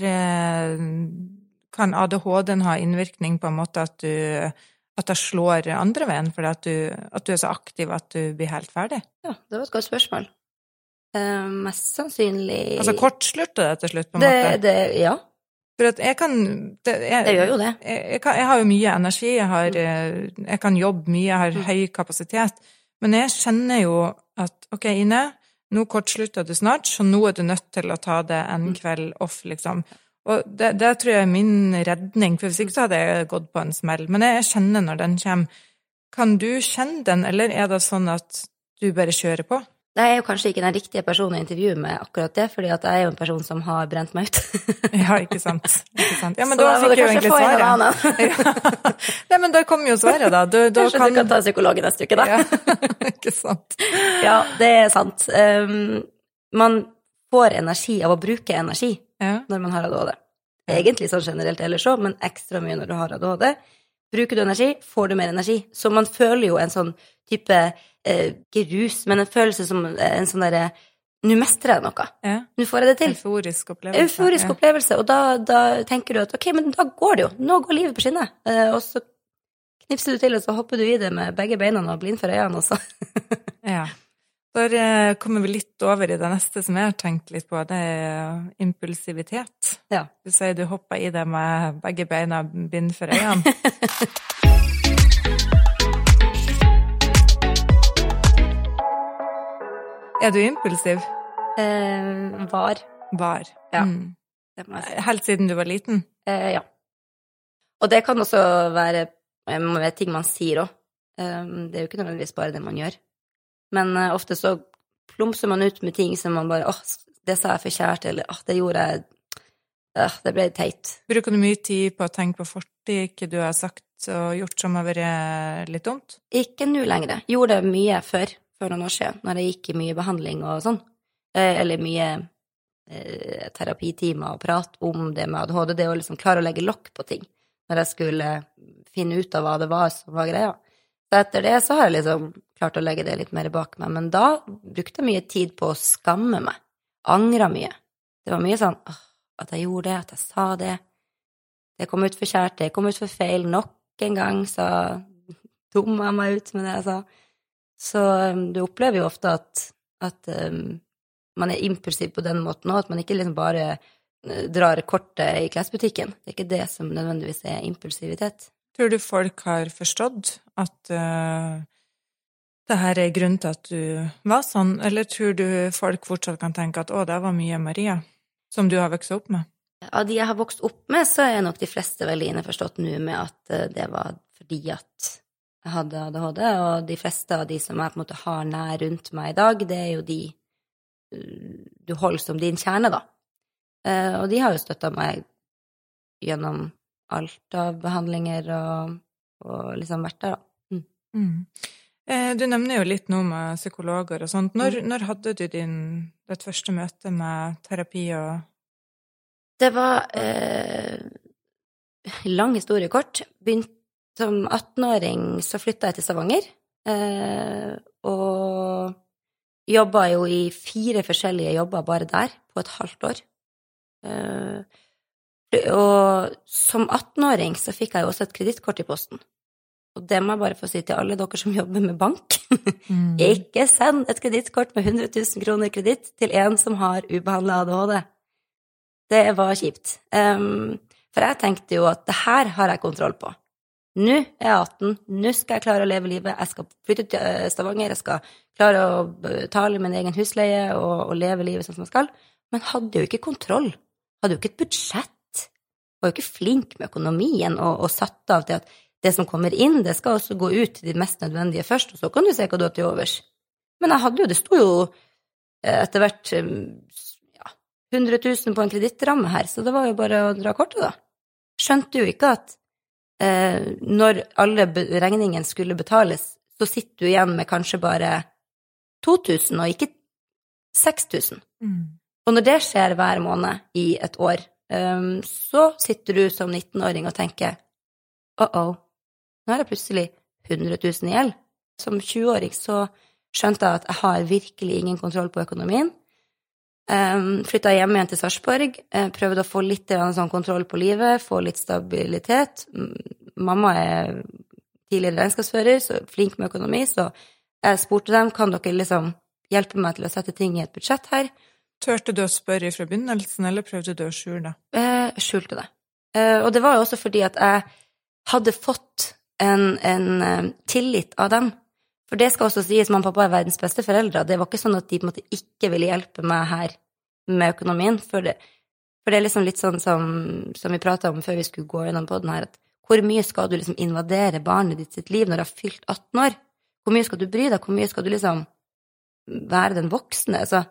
kan ADHD-en ha innvirkning på en måte at det slår andre veien, fordi at du er så aktiv at du blir helt ferdig? Ja, det var et godt spørsmål. Mest sannsynlig... Altså kortslurte det til slutt, på en måte? Ja. For at det gjør jo det. Jeg har jo mye energi, jeg kan jobbe mye, jeg har høy kapasitet, men jeg kjenner jo at, ok, Ine, nå kortslutter du snart, så nå er du nødt til å ta det en kveld off, liksom. Og det tror jeg er min redning, for hvis ikke så hadde jeg gått på en smell. Men jeg kjenner når den kommer. Kan du kjenne den, eller er det sånn at du bare kjører på? Det er jo kanskje ikke den riktige personen å intervjue med akkurat det, fordi at jeg er jo en person som har brent meg ut. Ja, ikke sant. Ja, men så da fikk jeg jo egentlig svaret. Nei, men da kom jo svaret, da. Kanskje du kan ta psykologen neste uke, da. Ja, ikke sant. Ja, det er sant. Man får energi av å bruke energi når man har ADHD. Egentlig sånn generelt ellers også, men ekstra mye når du har ADHD. Bruker du energi, får du mer energi. Så man føler jo en sånn type ikke rus, men en følelse som en sånn derre nå mestrer jeg noe. Ja. Nå får jeg det til. Euforisk opplevelse. Opplevelse, og da tenker du at ok, men da går det jo. Nå går livet på skinner. Og så knipser du til, og så hopper du i det med begge beina og blind for øynene også. Ja. Da kommer vi litt over i det neste som jeg har tenkt litt på, det er impulsivitet. Ja. Du sier du hopper i det med begge beina bind for øynene. Er du impulsiv? Var. Ja. Det må jeg si. Helt siden du var liten? Ja. Og det kan også være ting man sier også. Det er jo ikke nødvendigvis bare det man gjør. Men ofte så plumser man ut med ting som man bare, det sa jeg for kjært, eller det gjorde jeg, det ble teit. Bruker du mye tid på å tenke på fortid, ikke du har sagt og gjort som har vært litt dumt? Ikke nå lenger. Gjorde det mye før noen år siden, når jeg gikk i mye behandling og sånn, eller mye terapitimer og prat om det med ADHD, det å liksom klare å legge lokk på ting, når jeg skulle finne ut av hva det var som var greia. Så etter det så har jeg liksom klart å legge det litt mer bak meg, men da brukte jeg mye tid på å skamme meg, angra mye. Det var mye sånn, at jeg gjorde det, at jeg sa det, det kom ut for kjært, det kom ut for feil, nok en gang, så dummet jeg meg ut med det jeg sa. Så du opplever jo ofte at man er impulsiv på den måten også, at man ikke liksom bare drar kortet i klesbutikken. Det er ikke det som nødvendigvis er impulsivitet. Tror du folk har forstått at det her er grunnen til at du var sånn, eller tror du folk fortsatt kan tenke at det var mye Maria, som du har vokst opp med? Av de jeg har vokst opp med, så er nok de fleste veldig innforstått nå med at det var fordi at jeg hadde ADHD, og de fleste av de som jeg på en måte har nær rundt meg i dag, det er jo de du holder som din kjerne, da. Og de har jo støttet meg gjennom alt av behandlinger og liksom vært der da. Du nevner jo litt nå med psykologer og sånt. Når hadde du ditt første møte med terapi og... Det var lang historie kort. Som 18-åring så flyttet jeg til Stavanger, og jobbet jo i 4 forskjellige jobber bare der på et halvt år. Og som 18-åring så fikk jeg jo også et kredittkort i posten. Og det må jeg bare få si til alle dere som jobber med bank. Ikke send et kredittkort med 100 000 kroner kreditt til en som har ubehandlet ADHD. Det var kjipt. For jeg tenkte jo at det her har jeg kontroll på. Nå er jeg 18, nå skal jeg klare å leve livet, jeg skal flytte til Stavanger, jeg skal klare å betale min egen husleie og leve livet sånn som jeg skal, men hadde jo ikke kontroll, hadde jo ikke et budsjett, var jo ikke flink med økonomien og satt av til at det som kommer inn, det skal også gå ut til de mest nødvendige først, og så kan du se hva du har til overs. Men jeg hadde jo, det stod jo etter hvert 100 000 på en kredittramme her, så det var jo bare å dra kortet da. Skjønte jo ikke at når alle regningene skulle betales, så sitter du igjen med kanskje bare 2000 og ikke 6000. Og når det skjer hver måned i et år, så sitter du som 19-åring og tenker, nå er det plutselig 100 000 i gjeld. Som 20-åring så skjønte jeg at jeg har virkelig ingen kontroll på økonomien. Flyttet hjem igjen til Sarpsborg, prøvde å få litt sånn kontroll på livet, få litt stabilitet. Mamma er tidligere regnskapsfører, så flink med økonomi, så jeg spurte dem, kan dere liksom hjelpe meg til å sette ting i et budsjett her? Tørte du å spørre fra begynnelsen, eller prøvde du å skjule det? Skjulte det. Og det var jo også fordi at jeg hadde fått en tillit av dem. For det skal også sies, mamma og pappa er verdens beste foreldre. Det var ikke sånn at de på en måte ikke ville hjelpe meg her med økonomien. For det er liksom litt sånn som vi pratet om før vi skulle gå gjennom på den her, at hvor mye skal du liksom invadere barnet ditt sitt liv når du har fylt 18 år? Hvor mye skal du bry deg? Hvor mye skal du liksom være den voksne? Altså,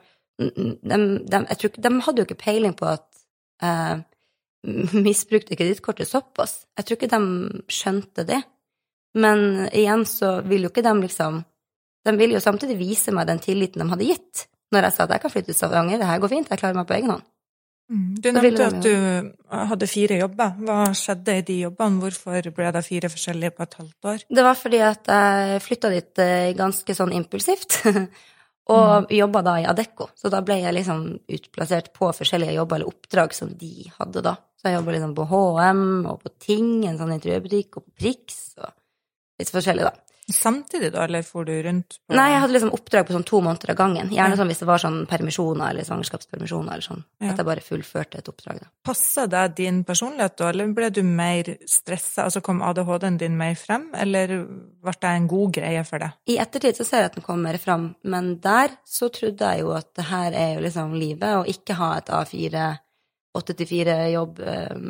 jeg tror ikke, de hadde jo ikke peiling på at misbrukte kredittkortet såpass. Jeg tror ikke de skjønte det. Men igjen så vil jo ikke de vil jo samtidig vise meg den tilliten de hadde gitt, når jeg sa at jeg kan flytte til Stavanger, det her går fint, jeg klarer meg på egen hånd. Du nevnte at du hadde 4 jobber. Hva skjedde i de jobbene? Hvorfor ble det 4 forskjellige på et halvt år? Det var fordi at jeg flyttet dit ganske sånn impulsivt, og jobbet da i Adecco, så da ble jeg liksom utplassert på forskjellige jobber eller oppdrag som de hadde da. Så jeg jobbet liksom på H&M og på Ting, en sånn interiørbutikk, og på Prix, og litt forskjellig da. Samtidig da, eller får du rundt på... Nei, jeg hadde liksom oppdrag på sånn 2 måneder av gangen. Gjerne sånn hvis det var sånn permisjoner eller svangerskapspermisjoner eller sånn. Ja. At jeg bare fullførte et oppdrag da. Passet det din personlighet da, eller ble du mer stresset? Altså kom ADHD-en din mer frem, eller var det en god greie for deg? I ettertid så ser jeg at den kom mer frem, men der så trodde jeg jo at det her er jo liksom livet, og ikke ha et A4, 8-4 jobb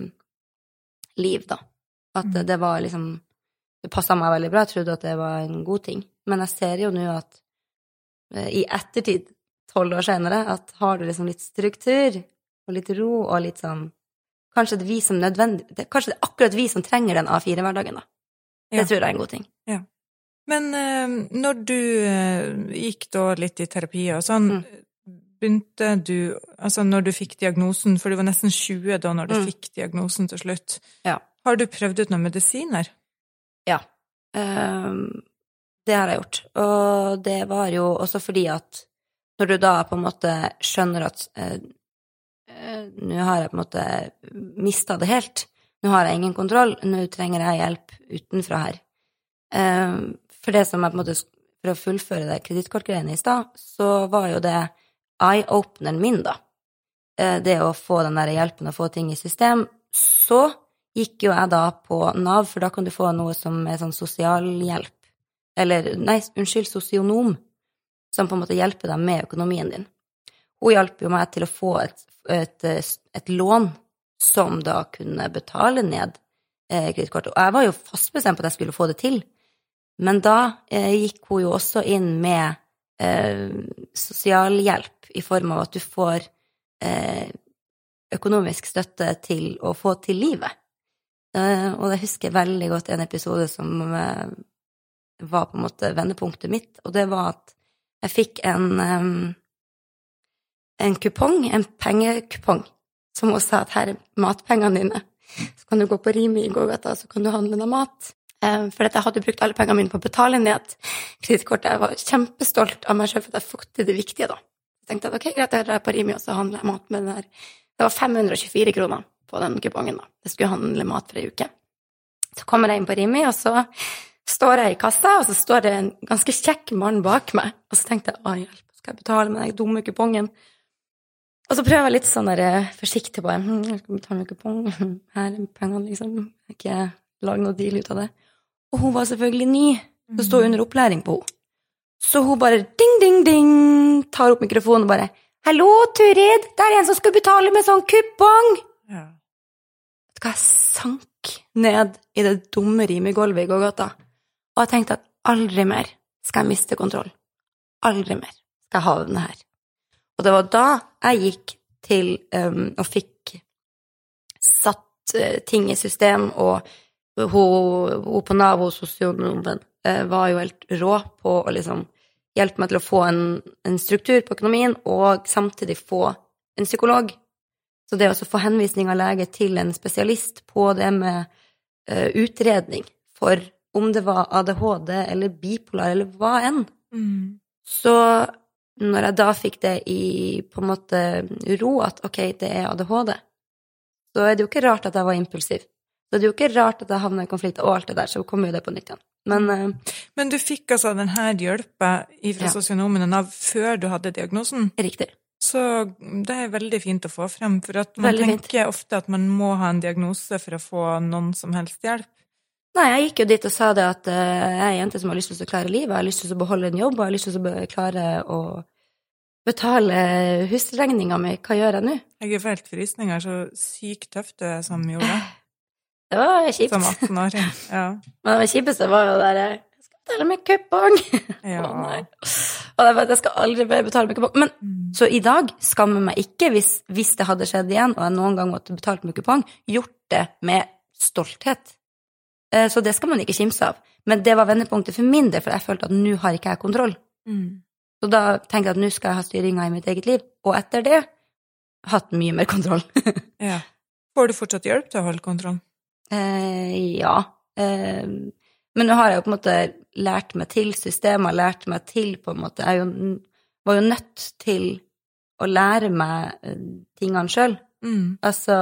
liv da. At det var liksom... Det passet meg veldig bra, jeg trodde at det var en god ting. Men jeg ser jo nå at i ettertid, 12 år senere, at har du liksom litt struktur, og litt ro, og litt sånn, kanskje det er vi som nødvendig, kanskje det er akkurat vi som trenger den A4-hverdagen da. Det tror jeg er en god ting. Ja. Men når du gikk da litt i terapi og sånn, begynte du, altså når du fikk diagnosen, for du var nesten 20 da når du fikk diagnosen til slutt, har du prøvd ut noen medisiner? Ja, det har jeg gjort, og det var jo også fordi at når du da på en måte skjønner at nå har jeg på en måte mistet det helt, nå har jeg ingen kontroll, nå trenger jeg hjelp utenfra her. For det som jeg på en måte, for å fullføre det kredittkortgreiene i sted, så var jo det eye-openeren min da, det å få den der hjelpen og få ting i system, så gikk jo jeg da på NAV, for da kan du få noe som er sånn sosialhjelp, eller, sosionom, som på en måte hjelper deg med økonomien din. Hun hjelper jo meg til å få et lån som da kunne betale ned kredittkortet. Og jeg var jo fast bestemt på at jeg skulle få det til, men da gikk hun jo også inn med sosialhjelp i form av at du får økonomisk støtte til å få til livet. Og jeg husker veldig godt en episode som var på en måte vendepunktet mitt, og det var at jeg fikk en kupong, en pengekupong, som hun sa at her matpengene dine, så kan du gå på Rimi i Gågata, så kan du handle noe mat. For jeg hadde brukt alle pengene mine på å betale ned kredittkortet. Jeg var kjempestolt av meg selv for at jeg fikk til det viktige da. Jeg tenkte at ok, greit, jeg drar på Rimi og så handler jeg mat med den her. Det var 524 kroner på den kupongen da. Jeg skulle handle mat for en uke. Så kommer jeg inn på Rimi, og så står jeg i kassa, og så står det en ganske kjekk mann bak meg. Og så tenkte jeg, hjelp, skal jeg betale med den dumme kupongen? Og så prøver jeg litt sånn der forsiktig på jeg skal betale med kupong, her er pengene liksom, ikke lage noe deal ut av det. Og hun var selvfølgelig ny, så stod under opplæring på henne. Så hun bare ding, ding, ding, tar opp mikrofonen og bare, hallo, Turid, det er en som skal betale med sånn kupong. Ja. Vet du hva, jeg sank ned i det dumme rimegolvet i Gågata, og jeg tenkte at aldri mer skal jeg miste kontroll. Aldri mer skal jeg ha denne her. Og det var da jeg gikk til og fikk satt ting i system, og hun på Nav og sosionomen var jo helt rå på å liksom hjelpe meg til å få en struktur på økonomien, og samtidig få en psykolog. Så det å få henvisning av lege til en spesialist på det med utredning for om det var ADHD eller bipolar eller hva enn. Så når jeg da fikk det i på en måte ro at ok, det er ADHD, så er det jo ikke rart at jeg var impulsiv. Så det er jo ikke rart at jeg havnet i konflikt og alt det der, så kommer jo det på nytt igjen. Men du fikk altså denne hjelpen fra sosionomen av før du hadde diagnosen? Riktig. Så det er veldig fint å få frem, for at man tenker ofte at man må ha en diagnose for å få noen som helst hjelp. Nei, jeg gikk jo dit og sa det at jeg er en jente som har lyst til å klare livet, jeg har lyst til å beholde en jobb, og jeg har lyst til å klare å betale husregninga mi. Hva gjør jeg nå? Jeg er helt frysninger, så sykt tøft det som gjorde det. Det var kjipt. Som 18-åring, ja. Men det kjipeste var jo der, jeg skal betale med kupong. Ja. Og jeg skal aldri betale med kupong. Men så i dag skammer meg ikke hvis det hadde skjedd igjen, og jeg noen gang måtte betale med kupong, gjort det med stolthet. Så det skal man ikke kimse av. Men det var vendepunktet for min del, for jeg følte at nå har ikke jeg kontroll. Så da tenkte jeg at nå skal jeg ha styringen i mitt eget liv, og etter det hatt mye mer kontroll. Ja. Får du fortsatt hjelp til å holde kontroll? Ja. Men nå har jeg jo på en måte lært meg til systemet, lært meg til på en måte, var jo nødt til å lære meg tingene selv. Altså,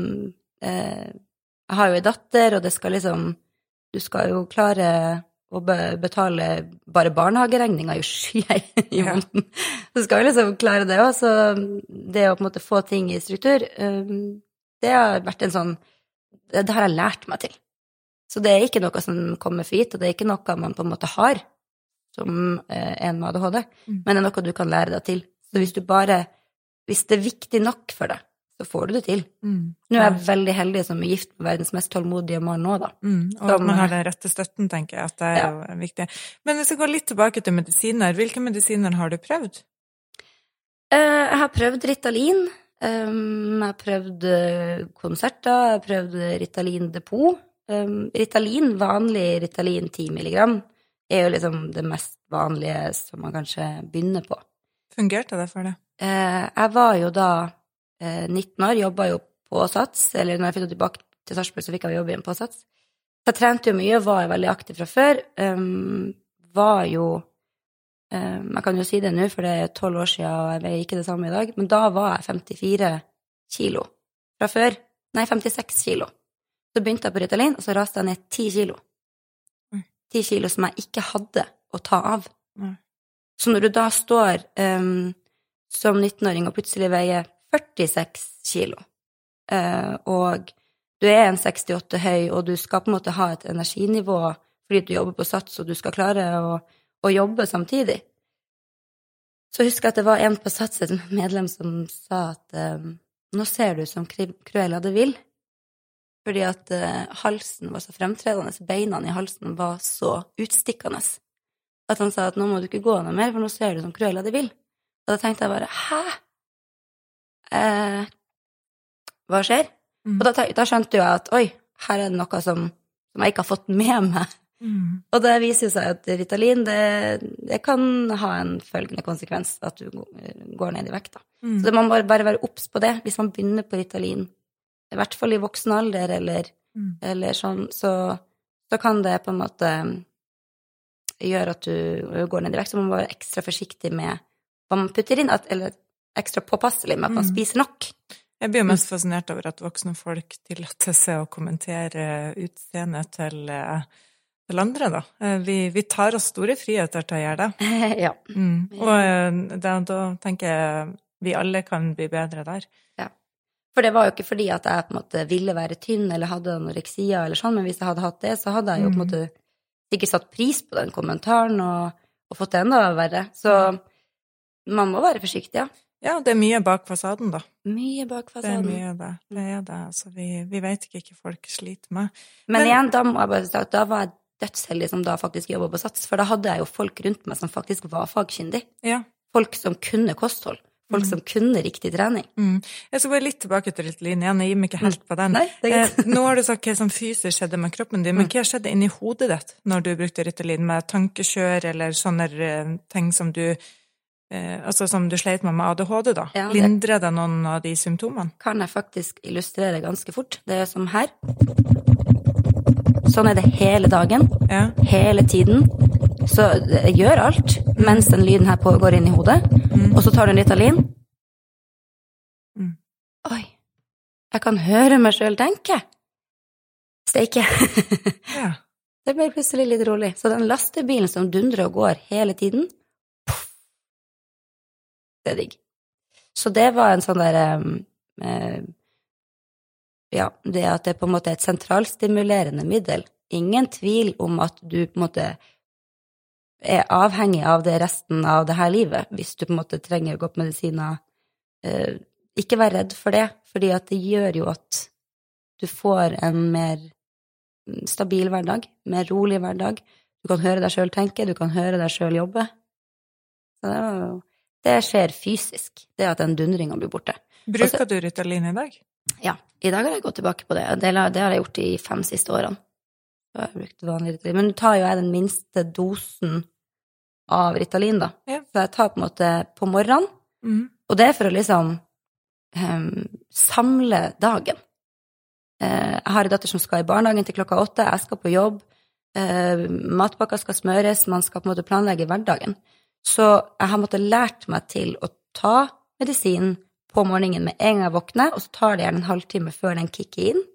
jeg har jo en datter, og det skal liksom, du skal jo klare å betale bare barnehageregninger jo skyhøy i måneden. Så skal vi liksom klare det også, så det å på en måte få ting i struktur, det har vært en sånn, det har jeg lært meg til. Så det er ikke noe som kommer for gitt, og det er ikke noe man på en måte har som en med ADHD, men det er noe du kan lære deg til. Så hvis det er viktig nok for deg, så får du det til. Nå er jeg veldig heldig som er gift med verdens mest tålmodige mann nå, da. Og at man har den rette støtten, tenker jeg, at det er jo viktig. Men hvis jeg går litt tilbake til medisiner, hvilke medisiner har du prøvd? Jeg har prøvd Ritalin, jeg har prøvd konserter, jeg har prøvd Ritalin Depot. Ritalin, vanlig Ritalin 10 milligram, er jo liksom det mest vanlige som man kanskje begynner på. Fungerte det for det? Jeg var jo da 19 år, jobbet jo på Sats, eller når jeg flyttet tilbake til Sarpsborg, så fikk jeg jobbe igjen på Sats. Jeg trente jo mye, var jeg veldig aktiv fra før, var jo, jeg kan jo si det nå, for det er 12 år siden, og jeg veier ikke det samme i dag, men da var jeg 54 kilo fra før, 56 kilo. Så begynte jeg på Ritalin, og så raste jeg ned 10 kilo. 10 kilo som jeg ikke hadde å ta av. Så når du da står som 19-åring og plutselig veier 46 kilo, og du er en 68 høy, og du skal på en måte ha et energinivå fordi du jobber på Sats, og du skal klare å jobbe samtidig. Så husker jeg at det var en på Sats, et medlem som sa at nå ser du som Cruella de Vil, fordi at halsen var så fremtredende, beina i halsen var så utstikkende, at han sa at nå må du ikke gå noe mer, for nå ser du som Cruella de Vil. Og da tenkte jeg bare, hæ? Hva skjer? Og da skjønte jeg at, oi, her det noe som jeg ikke har fått med meg. Og det viser jo seg at Ritalin, det kan ha en følgende konsekvens, at du går ned i vekt. Da. Så det må man bare være obs på det. Hvis man begynner på Ritalin, i hvert fall i voksen alder, eller sånn, så kan det på en måte gjøre at du går ned i vekt, så man må være ekstra forsiktig med hva man putter inn, eller ekstra påpasselig med at man spiser nok. Jeg blir jo mest fascinert over at voksne folk tillater seg å kommentere utseendet til andre, da. Vi tar oss store friheter til å gjøre det. Ja. Og da tenker jeg vi alle kan bli bedre der. Ja. For det var jo ikke fordi at jeg på en måte ville være tynn eller hadde anoreksia eller sånn, men hvis jeg hadde hatt det, så hadde jeg jo på en måte sikkert satt pris på den kommentaren og fått det enda verre. Så man må være forsiktig, ja. Ja, det mye bak fasaden, da. Mye bak fasaden. Det mye det. Det det. Altså, vi vet ikke folk sliter med. Men igjen, da må jeg bare si at da var jeg dødsheldig som da faktisk jobbet på Sats, for da hadde jeg jo folk rundt meg som faktisk var fagkyndig. Ja. Folk som kunne kosthold. Folk som kunne riktig trening. Jeg skal gå litt tilbake til Ritalin igjen. Jeg gir meg ikke helt på den. Nei, det er greit. Nå har du sagt hva som fysisk skjedde med kroppen din, men hva skjedde inni hodet ditt når du brukte Ritalin med tankekjør eller sånne ting som du som du sleit med ADHD, da? Ja, lindrer det noen av de symptomene? Kan jeg faktisk illustrere ganske fort. Det som her. Sånn det hele dagen, hele tiden. Så jeg gjør alt mens den lyden her pågår inn i hodet. Og så tar du en Ritalin. Oi, jeg kan høre meg selv tenke. Steike. Ja. Det ble plutselig litt rolig. Så den lastebilen som dundrer og går hele tiden, det digg. Så det var en sånn der, det at det på en måte et sentralstimulerende middel. Ingen tvil om at du på en måte avhengig av det resten av det her livet, hvis du på en måte trenger å gå på medisiner. Ikke vær redd for det, fordi at det gjør jo at du får en mer stabil hverdag, mer rolig hverdag. Du kan høre deg selv tenke, du kan høre deg selv jobbe. Så det skjer fysisk, det at den dundringen blir borte. Bruker du Ritalin i dag? Ja, i dag har jeg gått tilbake på det. Det har jeg gjort i 5 siste årene. Så jeg brukt vanlig Ritalin. Men nå tar jo jeg den minste dosen av Ritalin, da. Ja. Så jeg tar på en måte på morgenen, og det for å liksom samle dagen. Jeg har en datter som skal i barnehagen til 8:00, jeg skal på jobb, matpakka skal smøres, man skal på en måte planlegge hverdagen. Så jeg har måttet lært meg til å ta medisin på morgenen med en gang jeg våkner, og så tar det gjerne en halvtime før den kicker inn.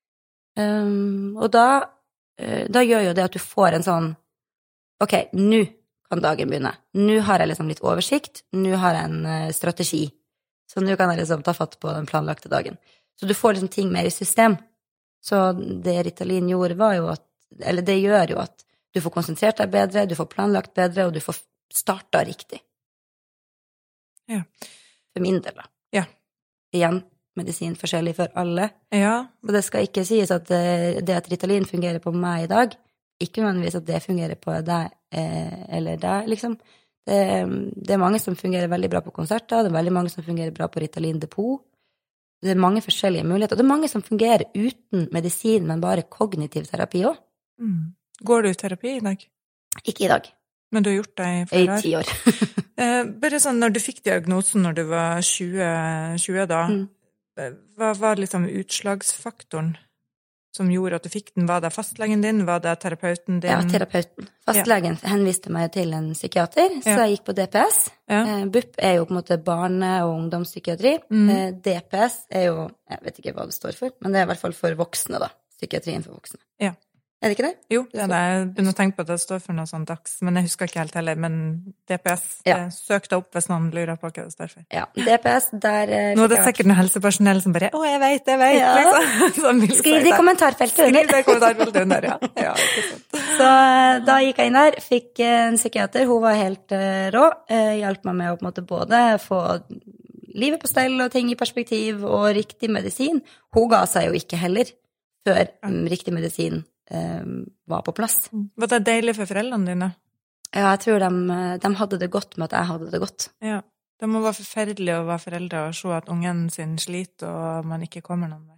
Og da gjør jo det at du får en sånn, ok, nå kan dagen begynne. Nå har jeg liksom litt oversikt, nå har jeg en strategi. Så nå kan jeg liksom ta fatt på den planlagte dagen. Så du får liksom ting mer i system. Så det Ritalin gjorde var jo det gjør jo at du får konsentrert deg bedre, du får planlagt bedre, og du får starta riktig. Ja. For min del, da. Ja. Igjen, medisin forskjellig for alle. Ja. Og det skal ikke sies at det at Ritalin fungerer på meg i dag, ikke nødvendigvis at det fungerer på deg eller deg, liksom. Det mange som fungerer veldig bra på konserter, det veldig mange som fungerer bra på Ritalin depot. Det mange forskjellige muligheter. Det mange som fungerer uten medisin, men bare kognitiv terapi også. Går du i terapi i dag? Ikke i dag. Men du har gjort det i flere år? I 10 år. Bare sånn, når du fikk diagnosen når du var 20 da, hva var liksom utslagsfaktoren som gjorde at du fikk den? Var det fastlegen din? Var det terapeuten din? Ja, terapeuten. Fastlegen henviste meg til en psykiater, så jeg gikk på DPS. Ja. BUP jo på en måte barne- og ungdomspsykiatri. DPS jo, jeg vet ikke hva det står for, men det i hvert fall for voksne da. Psykiatrien for voksne. Ja. Det ikke det? Jo, det det. Jeg begynner å tenke på at det står for noe sånn dags, men jeg husker ikke helt heller, men DPS, søk det opp hvis noen lurer på hva det står for. Ja, DPS, der... Nå det sikkert noe helsepersonell som bare, jeg vet, ja. Liksom. Skriv det i kommentarfeltet under. Skriv det i kommentarfeltet under, ja. Ikke sant. Så da gikk jeg inn der, fikk en psykiater, hun var helt rå, hjalp meg med å på en måte både få livet på stell og ting i perspektiv og riktig medisin. Hun ga seg jo ikke heller før riktig medisin var på plass. Var det deilig for foreldrene dine? Ja, jeg tror de hadde det godt med at jeg hadde det godt. Ja, det må være forferdelig å være foreldre og se at ungen sin sliter og man ikke kommer noen vei.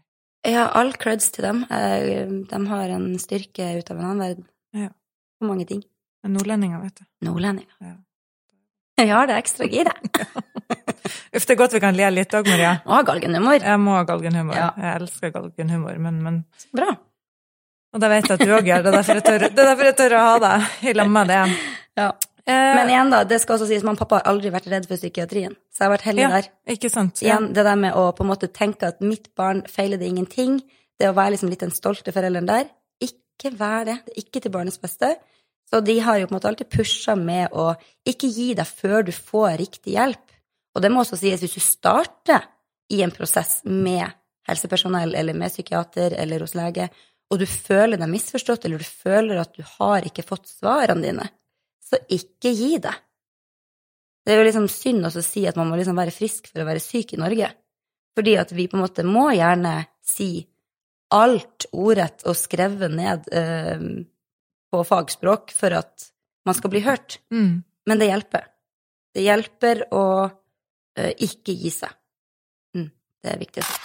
Ja, all creds til dem. De har en styrke ut av en annen verden. Ja. På mange ting. Nordlendinger, vet du. Nordlendinger. Ja. Ja, det er ekstra giret. Uff, det er godt vi kan le litt, Dag Maria. Å, galgenhumor. Jeg må ha galgenhumor. Ja. Jeg elsker galgenhumor, men... Bra. Og da vet jeg at du også gjør det. Det er derfor jeg tør å ha deg i lag med det. Ja. Men igjen da, det skal også sies, man pappa har aldri vært redd for psykiatrien. Så jeg har vært heldig der. Ikke sant? Ja. Igjen, det der med å på en måte tenke at mitt barn feiler det ingenting, det å være liksom litt den stolte forelderen der, ikke være det. Det er ikke til barnets beste. Så de har jo på en måte alltid pushet med å ikke gi deg før du får riktig hjelp. Og det må også sies, hvis du starter i en prosess med helsepersonell eller med psykiater eller hos lege, og du føler deg misforstått, eller du føler at du har ikke fått svarene dine, så ikke gi det. Det er jo liksom synd også å si at man må liksom være frisk for å være syk i Norge. Fordi at vi på en måte må gjerne si alt ordrett og skrevet ned på fagspråk for at man skal bli hørt. Men det hjelper. Det hjelper å ikke gi seg. Det er viktig å si.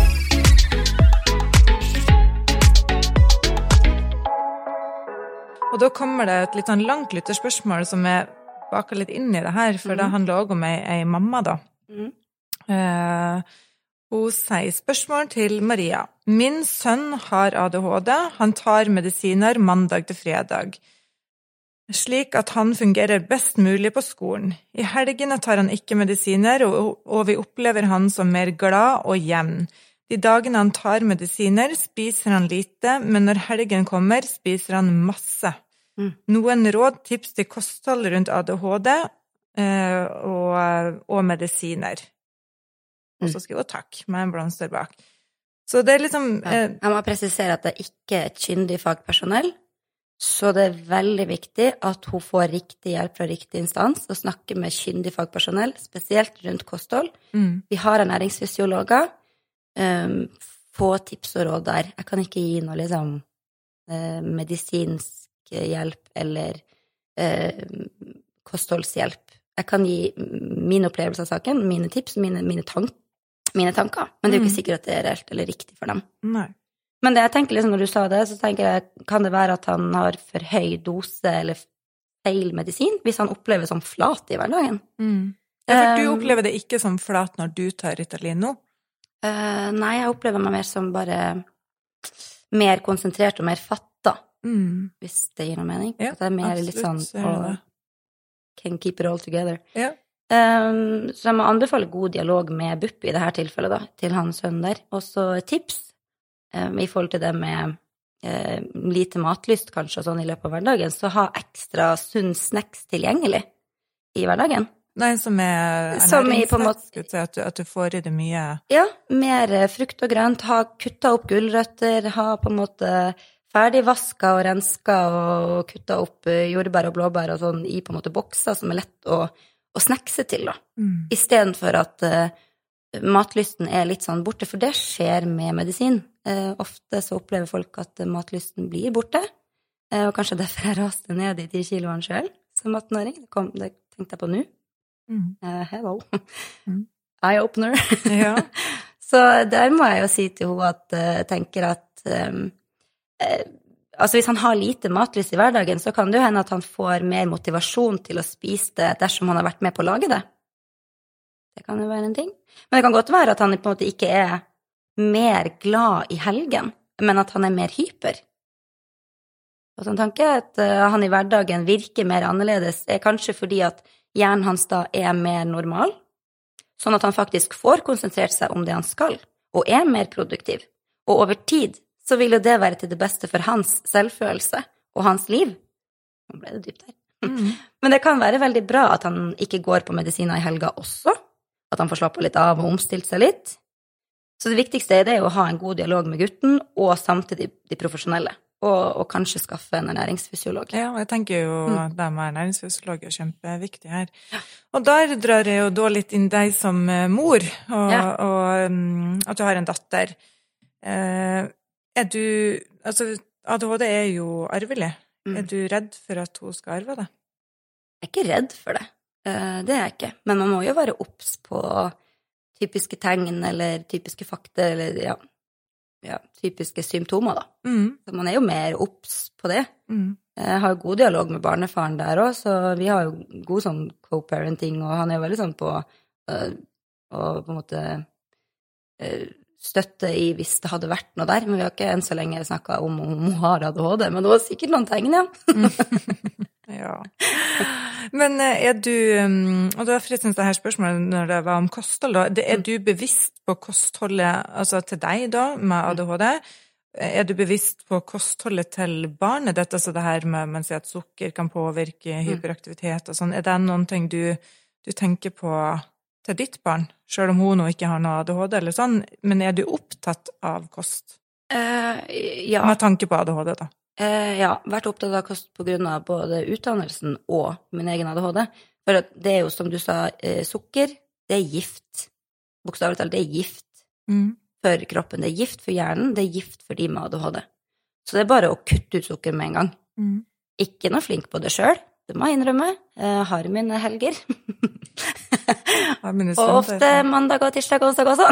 Og da kommer det et litt sånn langt lytterspørsmål som jeg baker litt inn i det her, for det handler også om ei mamma da. Hun sier spørsmål til Maria. Min sønn har ADHD, han tar medisiner mandag til fredag, slik at han fungerer best mulig på skolen. I helgene tar han ikke medisiner, og vi opplever han som mer glad og jevn. De dagene han tar medisiner, spiser han lite, men når helgen kommer, spiser han masse. Noen råd, tips til kosthold rundt ADHD og medisiner. Og så skriver hun takk, med en blomster bak. Så det er liksom... Jeg må presisere at det ikke er et kyndig fagpersonell, så det er veldig viktig at hun får riktig hjelp fra riktig instans og snakker med kyndig fagpersonell, spesielt rundt kosthold. Vi har ernæringsfysiologer, få tips og råd der. Jeg kan ikke gi noe liksom medisinsk hjelp eller kostholdshjelp. Jeg kan gi min opplevelse av saken, mine tips, mine tanker, men det er jo ikke sikkert at det er reelt eller riktig for dem. Nei. Men det jeg tenker liksom, når du sa det, så tenker jeg, kan det være at han har for høy dose eller feil medisin, hvis han opplever som flat i hverdagen? Ja, for du opplever det ikke som flat når du tar Ritalin nå? Nei, jeg opplever meg mer som bare mer konsentrert og mer fatta, hvis det gir noe mening. Ja, at det er mer absolutt, litt sånn, så gjør det. Can keep it all together. Ja. Så jeg må anbefale god dialog med BUP i dette tilfellet da, til hans sønn der. Og så tips i forhold til det med lite matlyst kanskje og sånn i løpet av hverdagen, så ha ekstra sunn snacks tilgjengelig i hverdagen. Nei, som er ernæringssnacks, at du får i det mye... Ja, mer frukt og grønt, ha kuttet opp gulrøtter, ha på en måte ferdigvasket og rensket og kuttet opp jordbær og blåbær og sånn i på en måte bokser som er lett å snackse til da. I stedet for at matlysten er litt sånn borte, for det skjer med medisin. Ofte så opplever folk at matlysten blir borte, og kanskje derfor jeg raste ned i 10 kiloene selv som 18-åring. Det tenkte jeg på nå. Hello. Eye-opener. Ja. Så der må jeg jo si til henne at jeg tenker at altså hvis han har lite matlyst i hverdagen, så kan det jo hende at han får mer motivasjon til å spise det dersom han har vært med på å lage det. Det kan jo være en ting. Men det kan godt være at han på en måte ikke er mer glad i helgen, men at han er mer hyper. Og sånn tanke at han i hverdagen virker mer annerledes, er kanskje fordi at hjernen hans da er mer normal, sånn at han faktisk får konsentrert seg om det han skal, og er mer produktiv. Og over tid så vil jo det være til det beste for hans selvfølelse og hans liv. Nå ble det dypt her. Men det kan være veldig bra at han ikke går på medisiner i helga også, at han får slappe litt av og omstilt seg litt. Så det viktigste er det å ha en god dialog med gutten, og samtidig de profesjonelle, og kanskje skaffe en ernæringsfysiolog. Ja, og jeg tenker jo at det med ernæringsfysiolog er kjempeviktig her. Og der drar jeg jo da litt inn deg som mor, og at du har en datter. Altså ADHD er jo arvelig. Er du redd for at hun skal arve det? Jeg er ikke redd for det. Det er jeg ikke. Men man må jo være obs på typiske tegn eller typiske fakta, eller typiske symptomer da. Så man jo mer obs på det. Jeg har jo god dialog med barnefaren der også, så vi har jo god sånn co-parenting, og han jo veldig sånn på å på en måte støtte i hvis det hadde vært noe der, men vi har ikke enn så lenge snakket om hun har ADHD, men det var sikkert noen tegn, Ja. Men du, og det var forresten det her spørsmålet når det var om kosthold, da, du bevisst på kostholdet, altså til deg da, med ADHD? Du bevisst på kostholdet til barnet ditt, altså det her med man sier at sukker kan påvirke hyperaktivitet og sånn, det noen ting du tenker på til ditt barn, selv om hun nå ikke har noe ADHD eller sånn, men du opptatt av kost? Ja. Med tanke på ADHD da? Ja, vært opptatt av kost på grunn av både utdannelsen og min egen ADHD, for det jo som du sa, sukker, det gift, bokstavelig talt, det gift for kroppen, det gift for hjernen, det gift for de med ADHD. Så det bare å kutte ut sukker med en gang. Ikke noe flink på det selv, det må jeg innrømme, har mine helger. Og ofte mandag og tirsdag og onsdag også.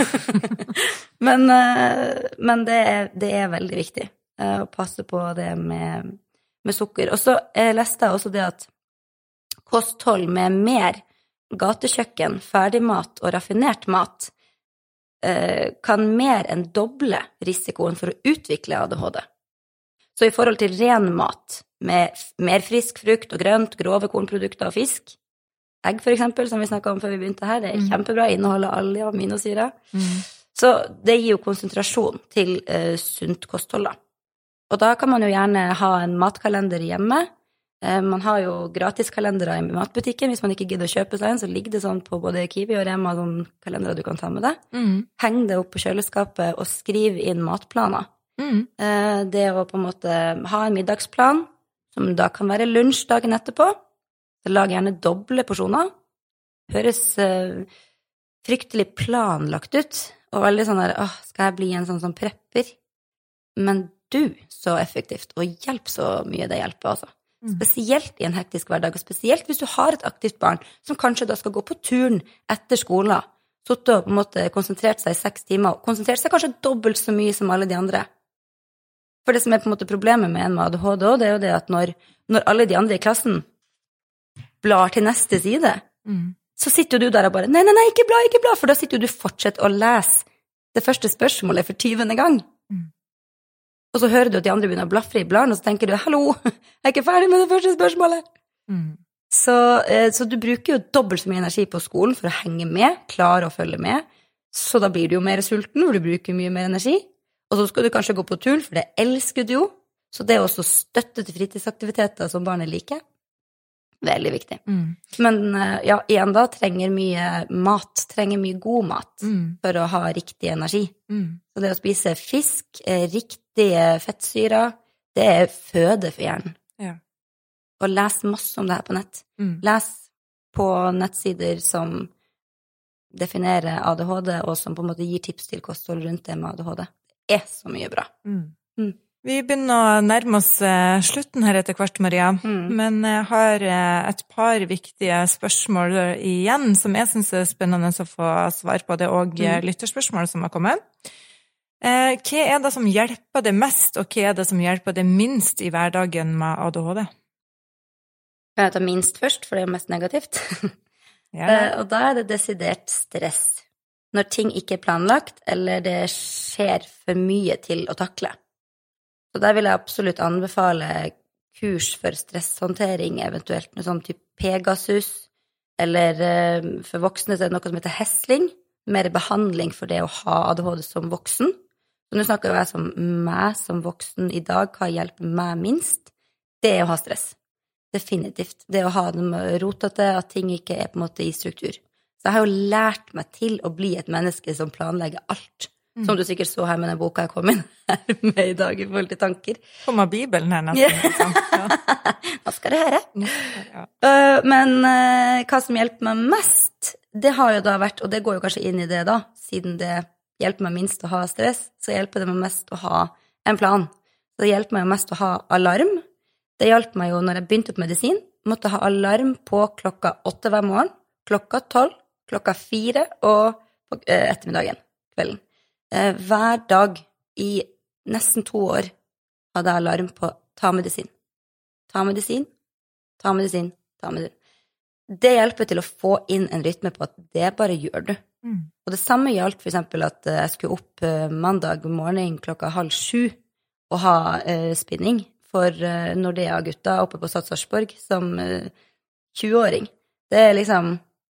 Men det veldig viktig å passe på det med sukker. Og så leste jeg også det at kosthold med mer gatekjøkken, ferdigmat og raffinert mat kan mer enn doble risikoen for å utvikle ADHD. Så i forhold til ren mat, med mer frisk frukt og grønt, grove kornprodukter og fisk, egg for eksempel, som vi snakket om før vi begynte her, det kjempebra, inneholder alle aminosyrer. Så det gir jo konsentrasjon til sunt kosthold da. Og da kan man jo gjerne ha en matkalender hjemme. Man har jo gratiskalendere i matbutikken. Hvis man ikke gidder å kjøpe seg en, så ligger det sånn på både Kiwi og Rema sånn kalendere du kan ta med deg. Heng det opp på kjøleskapet og skriv inn matplaner. Det å på en måte ha en middagsplan, som da kan være lunsj dagen etterpå. Så lag gjerne doble porsjoner. Høres fryktelig planlagt ut, og veldig sånn der, skal jeg bli en sånn prepper? Men du, så effektivt, og hjelp så mye det hjelper, altså. Spesielt i en hektisk hverdag, og spesielt hvis du har et aktivt barn, som kanskje da skal gå på turen etter skolen, suttet og på en måte konsentrert seg i 6 timer, og konsentrert seg kanskje dobbelt så mye som alle de andre. For det som på en måte problemet med en med ADHD, det jo det at når alle de andre i klassen blar til neste side, så sitter jo du der og bare, nei, ikke bla, for da sitter jo du fortsatt og leser det første spørsmålet for 20. gang. Og så hører du at de andre begynner å blafre i bladene, og så tenker du, hallo, jeg ikke ferdig med det første spørsmålet. Så du bruker jo dobbelt så mye energi på skolen for å henge med, klare å følge med, så da blir du jo mer sulten, hvor du bruker mye mer energi. Og så skal du kanskje gå på turen, for det elsker du jo. Så det er også støtte til fritidsaktiviteter som barnet liker. Veldig viktig. Men ja, igjen da, trenger mye god mat for å ha riktig energi. Så det å spise fisk, riktige fettsyrer, det føde for hjernen. Ja. Og les masse om det her på nett. Les på nettsider som definerer ADHD, og som på en måte gir tips til kosthold rundt det med ADHD. Det så mye bra. Vi begynner å nærme oss slutten her etter hvert, Maria, men jeg har et par viktige spørsmål igjen, som jeg synes spennende å få svar på. Det også lytterspørsmål som har kommet. Hva det som hjelper det mest, og hva det som hjelper det minst i hverdagen med ADHD? Kan jeg ta minst først, for det mest negativt? Og da det desidert stress. Når ting ikke planlagt, eller det skjer for mye til å takle. Så der vil jeg absolutt anbefale kurs for stresshåndtering, eventuelt med sånn type Pegasus, eller for voksne så det noe som heter Hessling, mer behandling for det å ha ADHD som voksen. Så nå snakker jeg som meg som voksen i dag, hva hjelper meg minst? Det å ha stress. Definitivt. Det å ha det rotete, at ting ikke på en måte i struktur. Så jeg har jo lært meg til å bli et menneske som planlegger alt. Som du sikkert så her med den boka jeg kom inn her med i dag i forhold til tanker. Kom av Bibelen her nesten. Nå skal du høre. Men hva som hjelper meg mest, det har jo da vært, og det går jo kanskje inn i det da, siden det hjelper meg minst å ha stress, så hjelper det meg mest å ha en plan. Så det hjelper meg jo mest å ha alarm. Det hjalp meg jo når jeg begynte på medisin, måtte ha alarm på 8:00 hver morgen, 12:00, 4:00 og på ettermiddagen, kvelden. Hver dag i nesten 2 år hadde jeg alarm på ta medisin. Ta medisin, ta medisin, ta medisin. Det hjelper til å få inn en rytme på at det bare gjør du. Og det samme gjaldt for eksempel at jeg skulle opp mandag morgen 6:30 og ha spinning for Nordea-gutta oppe på Satsvarsborg som 20-åring. Det liksom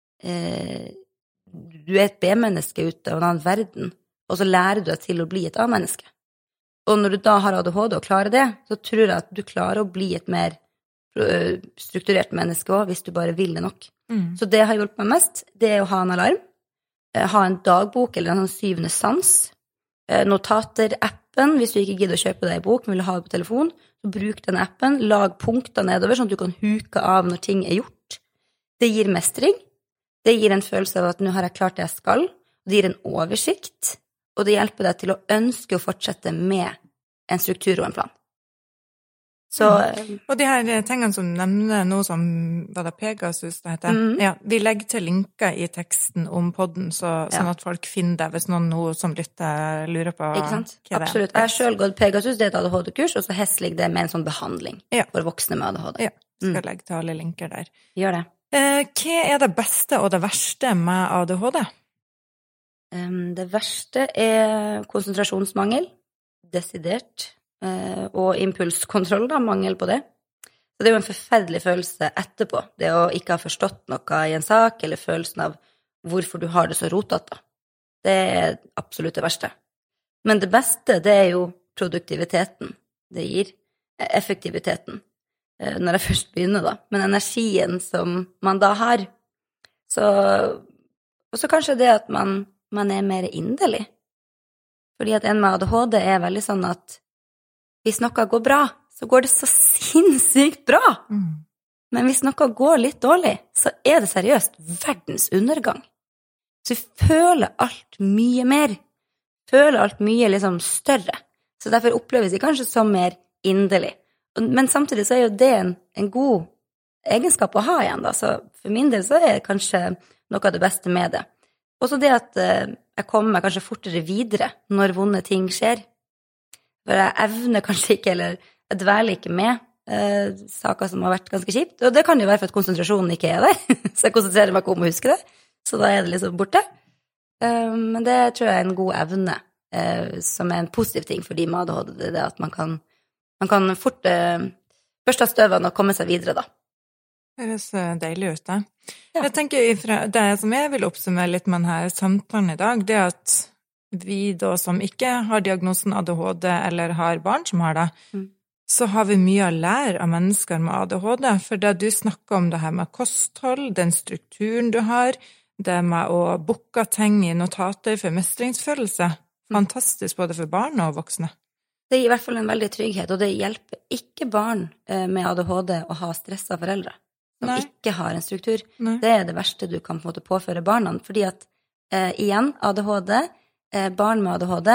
du et B-menneske ute av en annen verden, og så lærer du deg til å bli et A-menneske. Og når du da har ADHD og klarer det, så tror jeg at du klarer å bli et mer strukturert menneske også, hvis du bare vil det nok. Så det har hjulpet meg mest, det å ha en alarm, ha en dagbok eller en syvende sans, notater-appen, hvis du ikke gidder å kjøpe deg i bok, men vil ha det på telefon, så bruk den appen, lag punkter nedover, sånn at du kan huke av når ting gjort. Det gir mestring, det gir en følelse av at nå har jeg klart det jeg skal, det gir en oversikt, og det hjelper deg til å ønske å fortsette med en struktur og en plan. Så, Og de her tingene som nevner noe som var det Pegasus det heter, ja, vi legger til linker i teksten om podden, sånn at folk finner det hvis noen som lytter lurer på hva det er. Absolutt. Jeg har selv gått Pegasus, det er et ADHD-kurs, og så HES ligger det med en sånn behandling for voksne med ADHD. Ja, skal legge til alle linker der. Gjør det. Hva er det beste og det verste med ADHD? Det verste er konsentrasjonsmangel, desidert, og impulskontroll, da, mangel på det. Så det er jo en forferdelig følelse etterpå, det å ikke ha forstått noe i en sak, eller følelsen av hvorfor du har det så rotet da. Det er absolutt det verste. Men det beste, det er jo produktiviteten. Det gir effektiviteten, når jeg først begynner da. Men energien som man da har, og så kanskje det at man er mer inderlig. Fordi at en med ADHD er veldig sånn at hvis noe går bra, så går det så sinnssykt bra. Men hvis noe går litt dårlig, så er det seriøst verdens undergang. Så vi føler alt mye mer. Føler alt mye liksom større. Så derfor oppleves vi kanskje som mer inderlig. Men samtidig så er jo det en god egenskap å ha igjen da. Så for min del så er det kanskje noe av det beste med det. Også det at jeg kommer meg kanskje fortere videre når vonde ting skjer. For jeg evner kanskje ikke, eller jeg dveler ikke med saker som har vært ganske kjipt. Og det kan jo være for at konsentrasjonen ikke er der. Så jeg konsentrerer meg ikke om å huske det. Så da er det liksom borte. Men det tror jeg er en god evne, som er en positiv ting for de med ADHD. Det er det at man kan fort børste av støvene og komme seg videre da. Det høres deilig ut da. Ja. Jeg tenker det som jeg vil oppsummere litt med denne samtalen i dag, det er at vi da som ikke har diagnosen ADHD eller har barn som har det, så har vi mye å lære av mennesker med ADHD, for det du snakker om det her med kosthold, den strukturen du har, det med å booke ting i notater for mestringsfølelse, fantastisk både for barn og voksne. Det gir i hvert fall en veldig trygghet, og det hjelper ikke barn med ADHD å ha stresset foreldre som ikke har en struktur. Det er det verste du kan på en måte påføre barna, fordi at igjen, ADHD, barn med ADHD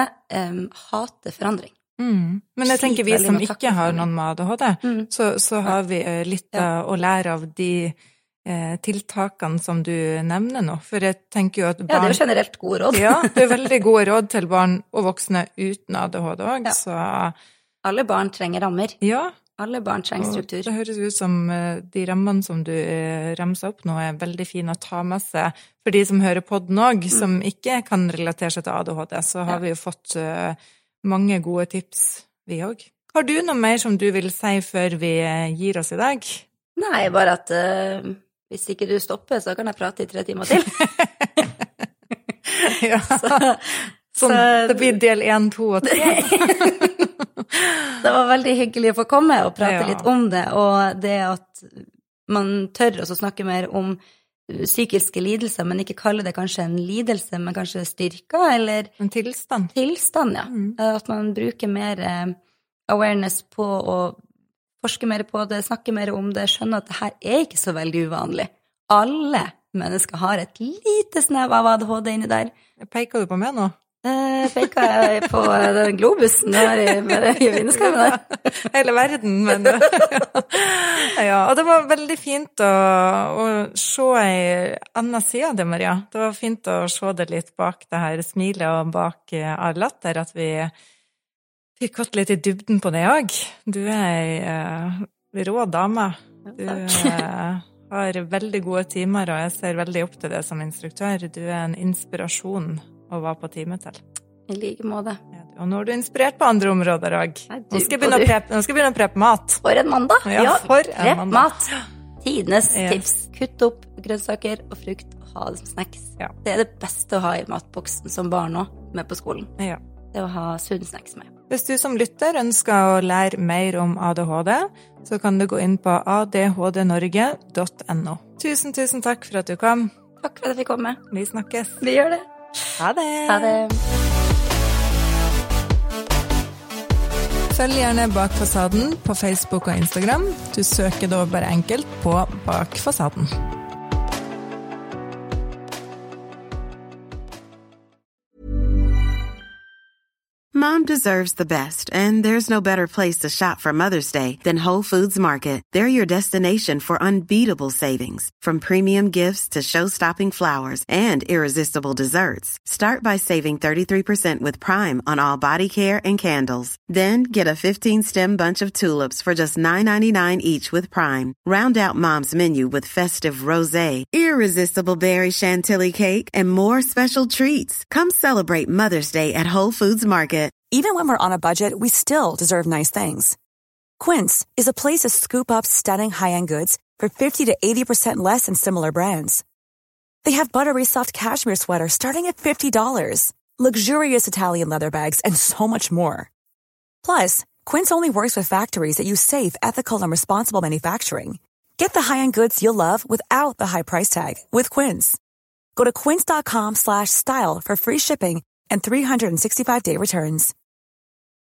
hater forandring. Men jeg tenker vi som ikke har noen med ADHD, så har vi litt å lære av de tiltakene som du nevner nå, for jeg tenker jo at barn... Ja, det er jo generelt gode råd. Ja, det er veldig gode råd til barn og voksne uten ADHD også, så... Alle barn trenger rammer. Ja. Alle barn trenger struktur. Det høres ut som de rammene som du ramser opp nå er veldig fine å ta med seg. For de som hører podden også, som ikke kan relatere seg til ADHD, så har vi jo fått mange gode tips, vi også. Har du noe mer som du vil si før vi gir oss i dag? Nei, bare at hvis ikke du stopper, så kan jeg prate i 3 timer til. Ja, så det blir del 1, 2 og 3. Det var veldig hyggelig å få komme og prate litt om det, og det at man tør å snakke mer om psykiske lidelser, men ikke kalle det kanskje en lidelse, men kanskje styrke, eller... En tilstand. Tilstand, ja. At man bruker mer awareness på å forske mer på det, snakke mer om det, skjønne at det her er ikke så veldig uvanlig. Alle mennesker har et lite snev av ADHD inni der. Peker du på meg nå? Peker jeg på den globusen der i vindueskarmen der. Hele verden, men... Ja, og det var veldig fint å se en annen side av det, Maria. Det var fint å se det litt bak det her smilet og bak all latter, at vi Vi har gått litt i dybden på det også. Du rå dame. Du har veldig gode timer, og jeg ser veldig opp til det som instruktør. Du en inspirasjon å være på time til. I like måte. Og nå er du inspirert på andre områder også. Nå skal jeg begynne å preppe mat. For en mandag. Ja, for en mandag. Mat. Tidenes tips. Kutt opp grønnsaker og frukt og ha det som snacks. Ja. Det det beste å ha i matboksen som barn også, med på skolen. Ja. Det å ha sunn snacks med. Hvis du som lytter ønsker å lære mer om ADHD, så kan du gå inn på adhdnorge.no. Tusen takk for at du kom. Takk for at jeg fikk komme. Vi snakkes. Vi gjør det. Ha det. Ha det. Følg gjerne Bak fasaden på Facebook og Instagram. Du søker da bare enkelt på Bak fasaden. Mom deserves the best, and there's no better place to shop for Mother's Day than Whole Foods Market. They're your destination for unbeatable savings, from premium gifts to show-stopping flowers and irresistible desserts. Start by saving 33% with Prime on all body care and candles. Then get a 15-stem bunch of tulips for just $9.99 each with Prime. Round out Mom's menu with festive rosé, irresistible berry chantilly cake, and more special treats. Come celebrate Mother's Day at Whole Foods Market. Even when we're on a budget, we still deserve nice things. Quince is a place to scoop up stunning high-end goods for 50 to 80% less than similar brands. They have buttery soft cashmere sweaters starting at $50, luxurious Italian leather bags, and so much more. Plus, Quince only works with factories that use safe, ethical, and responsible manufacturing. Get the high-end goods you'll love without the high price tag with Quince. Go to quince.com/style for free shipping and 365-day returns.